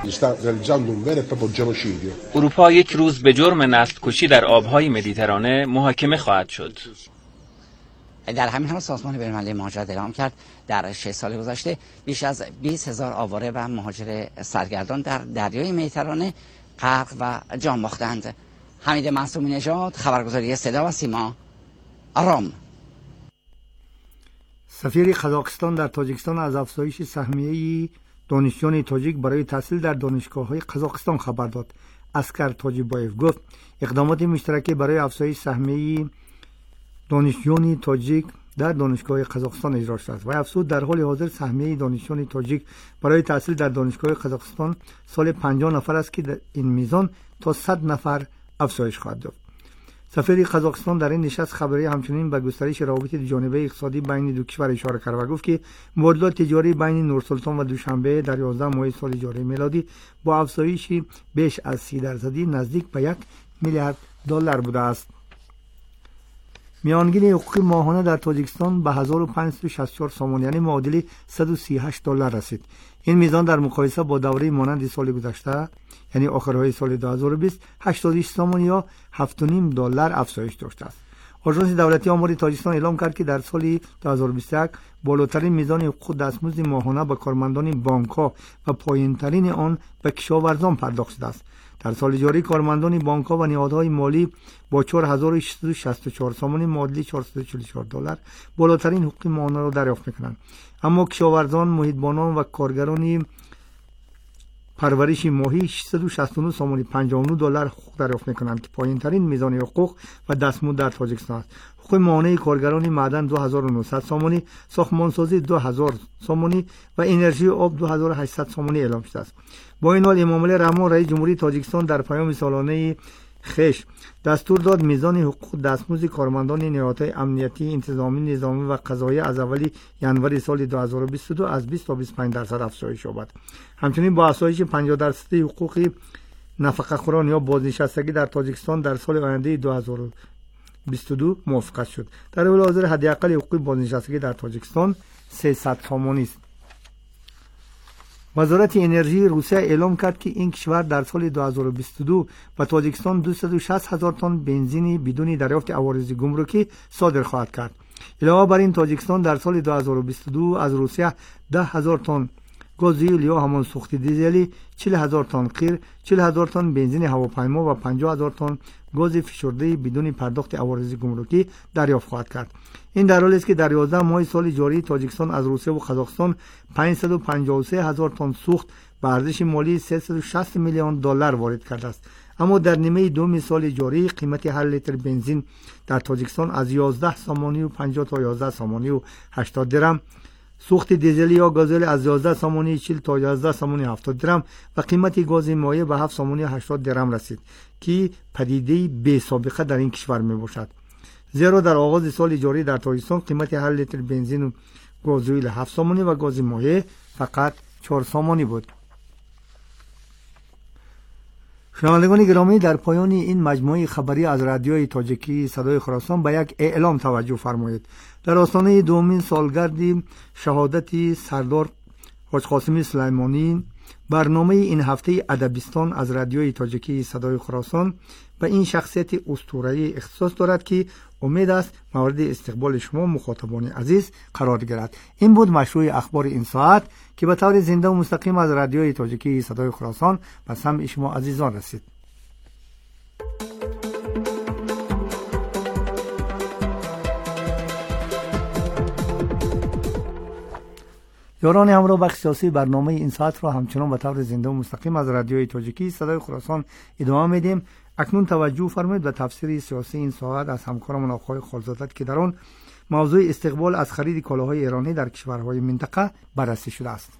V: اروپا یک روز به جرم نسل کشی در آبهای مدیترانه محاکمه خواهد شد.
T: در همین حال سازمان بین‌المللی مهاجرت اعلام کرد در شش سال گذشته بیش از بیست هزار آواره و مهاجر سرگردان در دریای مدیترانه غرق و جان باختند. حمید معصومی نژاد، خبرگزاری صدا و سیما، آرام.
M: سفیر قزاقستان در تاجیکستان از افزایش سهمیه دانشجویان تاجیک برای تحصیل در دانشگاه‌های قزاقستان خبر داد. اسکر تاجیبایف گفت اقدامات مشترکی برای افزایش سهمیه دانشجویان تاجیک در دانشگاه قزاقستان اجرا شده است و افزود در حال حاضر سهمیه دانشجویان تاجیک برای تحصیل در دانشگاه قزاقستان سال پنجاه نفر است که در این میزان تا صد نفر افزایش خواهد یافت. سفیر قزاقستان در این نشست خبری همچنین به گسترش روابط دوجانبه اقتصادی بین دو کشور اشاره کرد و گفت که مبادلات تجاری بین نورسلطان و دوشنبه در یازده ماه سال جاری میلادی با افزایش بیش از سی درصدی نزدیک به یک میلیارد دلار بوده است. میانگین حقوقی ماهانه در تاجیکستان به هزار و پانصد و شصت و چهار سوم یعنی معادل صد و سی و هشت دلار رسید. این میزان در مقایسه با دوره مانند سال گذشته یعنی آخرهای سال دو هزار و بیست هشتاد و شش سوم یا هفت و نیم دلار افزایش داشته است. آژانس دولتی آمار تاجیکستان اعلام کرد که در سال دو هزار و بیست و یک بالاترین میزان حقوق دستمزد ماهانه به کارمندان بانک‌ها و پایین‌ترین آن به کشاورزان پرداخت شده است. در سال جاری کارمندان بانک‌ها و نهادهای مالی با چهار هزار و ششصد و شصت و چهار سوم معادل چهارصد و چهل و چهار دلار بالاترین حقوق ماهانه را دریافت می‌کنند. اما کشاورزان، محیطبانان و کارگران پرورش ماهی ششصد و شصت و نه سوم پنجاه و نه دلار حقوق دریافت می‌کنند که پایین‌ترین میزان حقوق و دستمزد در تاجیکستان است. حقوق ماهانه کارگران معدن دو هزار و نهصد سومانی، ساختمانسازی دو هزار سومانی و انرژی آب دو هزار و هشتصد سومانی اعلام شده است. با این حال امامالله رحمان رئیس جمهوری تاجیکستان در پیام سالانه خش دستور داد میزان حقوق دستمزد کارمندان نهادهای امنیتی، انتظامی، نظامی و قضایی از اول ژانویه سال دو هزار و بیست و دو از بیست تا بیست و پنج درصد افزایش یابد. همچنین با افزایش پنجاه درصد حقوق نفقه خوران یا بازنشستگی در تاجیکستان در سال آینده دو هزار و بیست و دو موافقت شد. در حال حاضر حداقل حقوق بازنشستگی در تاجیکستان سیصد سامانی است. وزارت انرژی روسیه اعلام کرد که این کشور در سال دو هزار و بیست و دو به تاجیکستان دویست و شصت هزار تن بنزین بدون دریافت عوارض گمرکی صادر خواهد کرد. علاوه بر این تاجیکستان در سال دو هزار و بیست و دو از روسیه ده هزار تن گازوئیل یا همان سوخت دیزلی، چهل هزار تن قیر، چهل هزار تن بنزین هواپیما و پنجاه هزار تن گاز فشرده بدون پرداخت عوارض گمرکی دریافت خواهد کرد. این در حالی است که در یازده ماه سال جاری تاجیکستان از روسیه و قزاقستان پانصد و پنجاه و سه هزار تن سوخت به ارزش مالی سیصد و شصت میلیون دلار وارد کرده است. اما در نیمه دوم سال جاری قیمت هر لیتر بنزین در تاجیکستان از یازده سامانی و پنجاه تا یازده سامانی و هشتاد درم، سوخت دیزلی یا گازوئیل از یازده سامانی چهل تا یازده سامانی هفتاد درم و قیمت گاز مایع به هفت سامانی هشتاد درم رسید که پدیده بی سابقه در این کشور می باشد. زیرا در آغاز سال جاری در تاجیکستان قیمت هر لیتر بنزین و گازوئیل هفت سامانی و گاز مایع فقط چهار سامانی بود. شنوندگان گرامی، در پایان این مجموعه خبری از رادیوی تاجیکی صدای خراسان به یک اعلام توجه فرمایید. در آستانه دومین سالگرد شهادت سردار حاج قاسم سلیمانی، برنامه این هفته ادبستان از رادیوی تاجیکی صدای خراسان به این شخصیت اسطوره‌ای اختصاص دارد که امید است مورد استقبال شما مخاطبان عزیز قرار گیرد. این بود مشروع اخبار این ساعت که به طور زنده و مستقیم از رادیوی تاجیکی صدای خراسان به سمع شما عزیزان رسید. یاران همراه بخش سیاسی برنامه این ساعت را همچنان به طور زنده و مستقیم از رادیوی تاجیکی صدای خراسان ادامه میدیم. اکنون توجه فرمایید به تفسیر سیاسی این ساعت از همکارم آقای خالزاده که در آن موضوع استقبال از خرید کالاهای ایرانی در کشورهای منطقه بررسی شده است.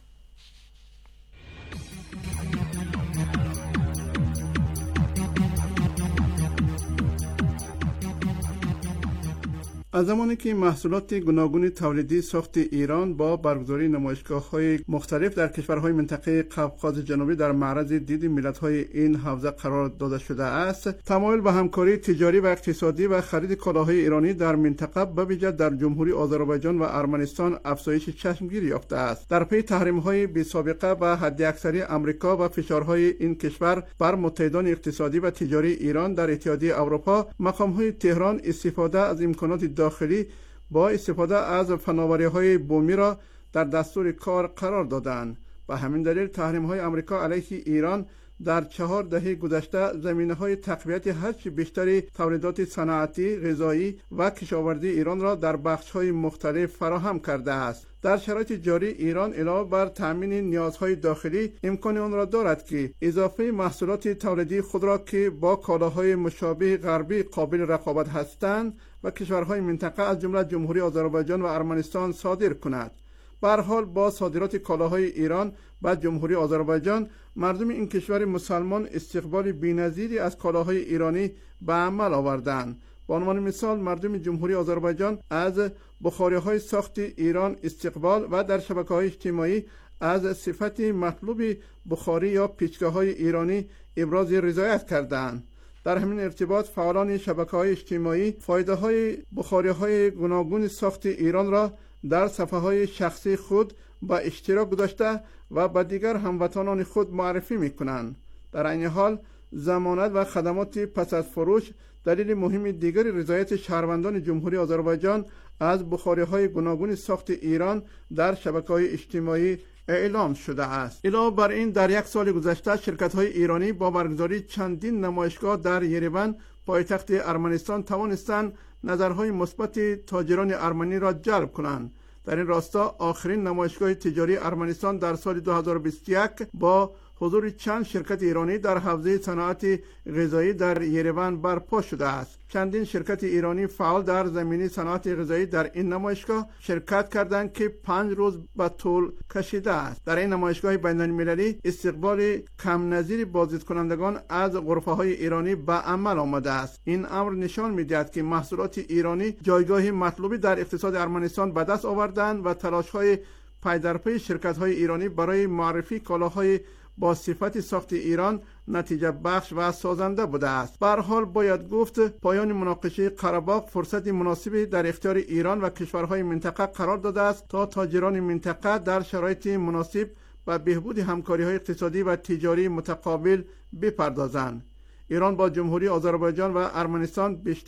A: از زمانی که محصولات گوناگون تولیدی ساخت ایران با برگزاری نمایشگاه‌های مختلف در کشورهای منطقه قفقاز جنوبی در معرض دید ملت‌های این حوزه قرار داده شده است، تمایل به همکاری تجاری و اقتصادی و خرید کالاهای ایرانی در منطقه به ویژه در جمهوری آذربایجان و ارمنستان افزایش چشمگیر یافته است. در پی تحریم‌های بی‌سابقه و حداکثری آمریکا و فشارهای این کشور بر متحدان اقتصادی و تجاری ایران در اتحادیه اروپا، مقام‌های تهران استفاده از امکانات داخلی با استفاده از فناوری‌های بومی را در دستور کار قرار دادند. به همین دلیل تحریم‌های آمریکا علیه ایران در چهار دهه گذشته زمینه‌های تقویت هرچه بیشتری تولیدات صنعتی، غذایی و کشاورزی ایران را در بخش‌های مختلف فراهم کرده است. در شرایط جاری ایران علاوه بر تامین نیازهای داخلی امکان آن را دارد که اضافه محصولات تولیدی خود را که با کالاهای مشابه غربی قابل رقابت هستند و کشورهای منطقه از جمله جمهوری آذربایجان و ارمنستان صادر کند. به هر حال با صادرات کالاهای ایران به جمهوری آذربایجان، مردم این کشور مسلمان استقبال بی‌نظیری از کالاهای ایرانی به عمل آوردند. به عنوان مثال مردم جمهوری آذربایجان از بخاری‌های ساخت ایران استقبال و در شبکه‌های اجتماعی از صفت مطلوب بخاری یا پیچگاه‌های ایرانی ابراز رضایت کردند. در همین ارتباط فعالان شبکه‌های اجتماعی فایده‌های بخاری‌های گوناگون ساخت ایران را در صفحه‌های شخصی خود با اشتراک گذاشته و به دیگر هموطنان خود معرفی می‌کنند. در این حال ضمانت و خدمات پس از فروش دلیل مهم دیگر رضایت شهروندان جمهوری آذربایجان از بخاری‌های گوناگون ساخت ایران در شبکه‌های اجتماعی اعلام شده است. علاوه بر این در یک سال گذشته شرکت‌های ایرانی با برگزاری چندین نمایشگاه در یریون پایتخت ارمنستان توانستند نظرهای مثبت تاجران ارمنی را جلب کنند. در این راستا آخرین نمایشگاه تجاری ارمنستان در سال دو هزار و بیست و یک با حضور چند شرکت ایرانی در حوزه صنعت غذایی در یریون برپا شده است. چندین شرکت ایرانی فعال در زمینه صنعت غذایی در این نمایشگاه شرکت کردند که پنج روز به طول کشیده است. در این نمایشگاه بین‌المللی استقبال کم نظیر بازدید کنندگان از غرفه‌های ایرانی به عمل آمده است. این امر نشان می‌دهد که محصولات ایرانی جایگاه مطلوبی در اقتصاد ارمنستان به دست آوردند و تلاش‌های پی در پی شرکت‌های ایرانی برای معرفی کالاهای با صفت ساخت ایران نتیجه بخش و سازنده بوده است. به هر حال باید گفت پایان مناقشه قره‌باغ فرصت مناسبی در اختیار ایران و کشورهای منطقه قرار داده است تا تاجران منطقه در شرایط مناسب و بهبود همکاری‌های اقتصادی و تجاری متقابل بپردازند. ایران با جمهوری آذربایجان و ارمنستان بیشتر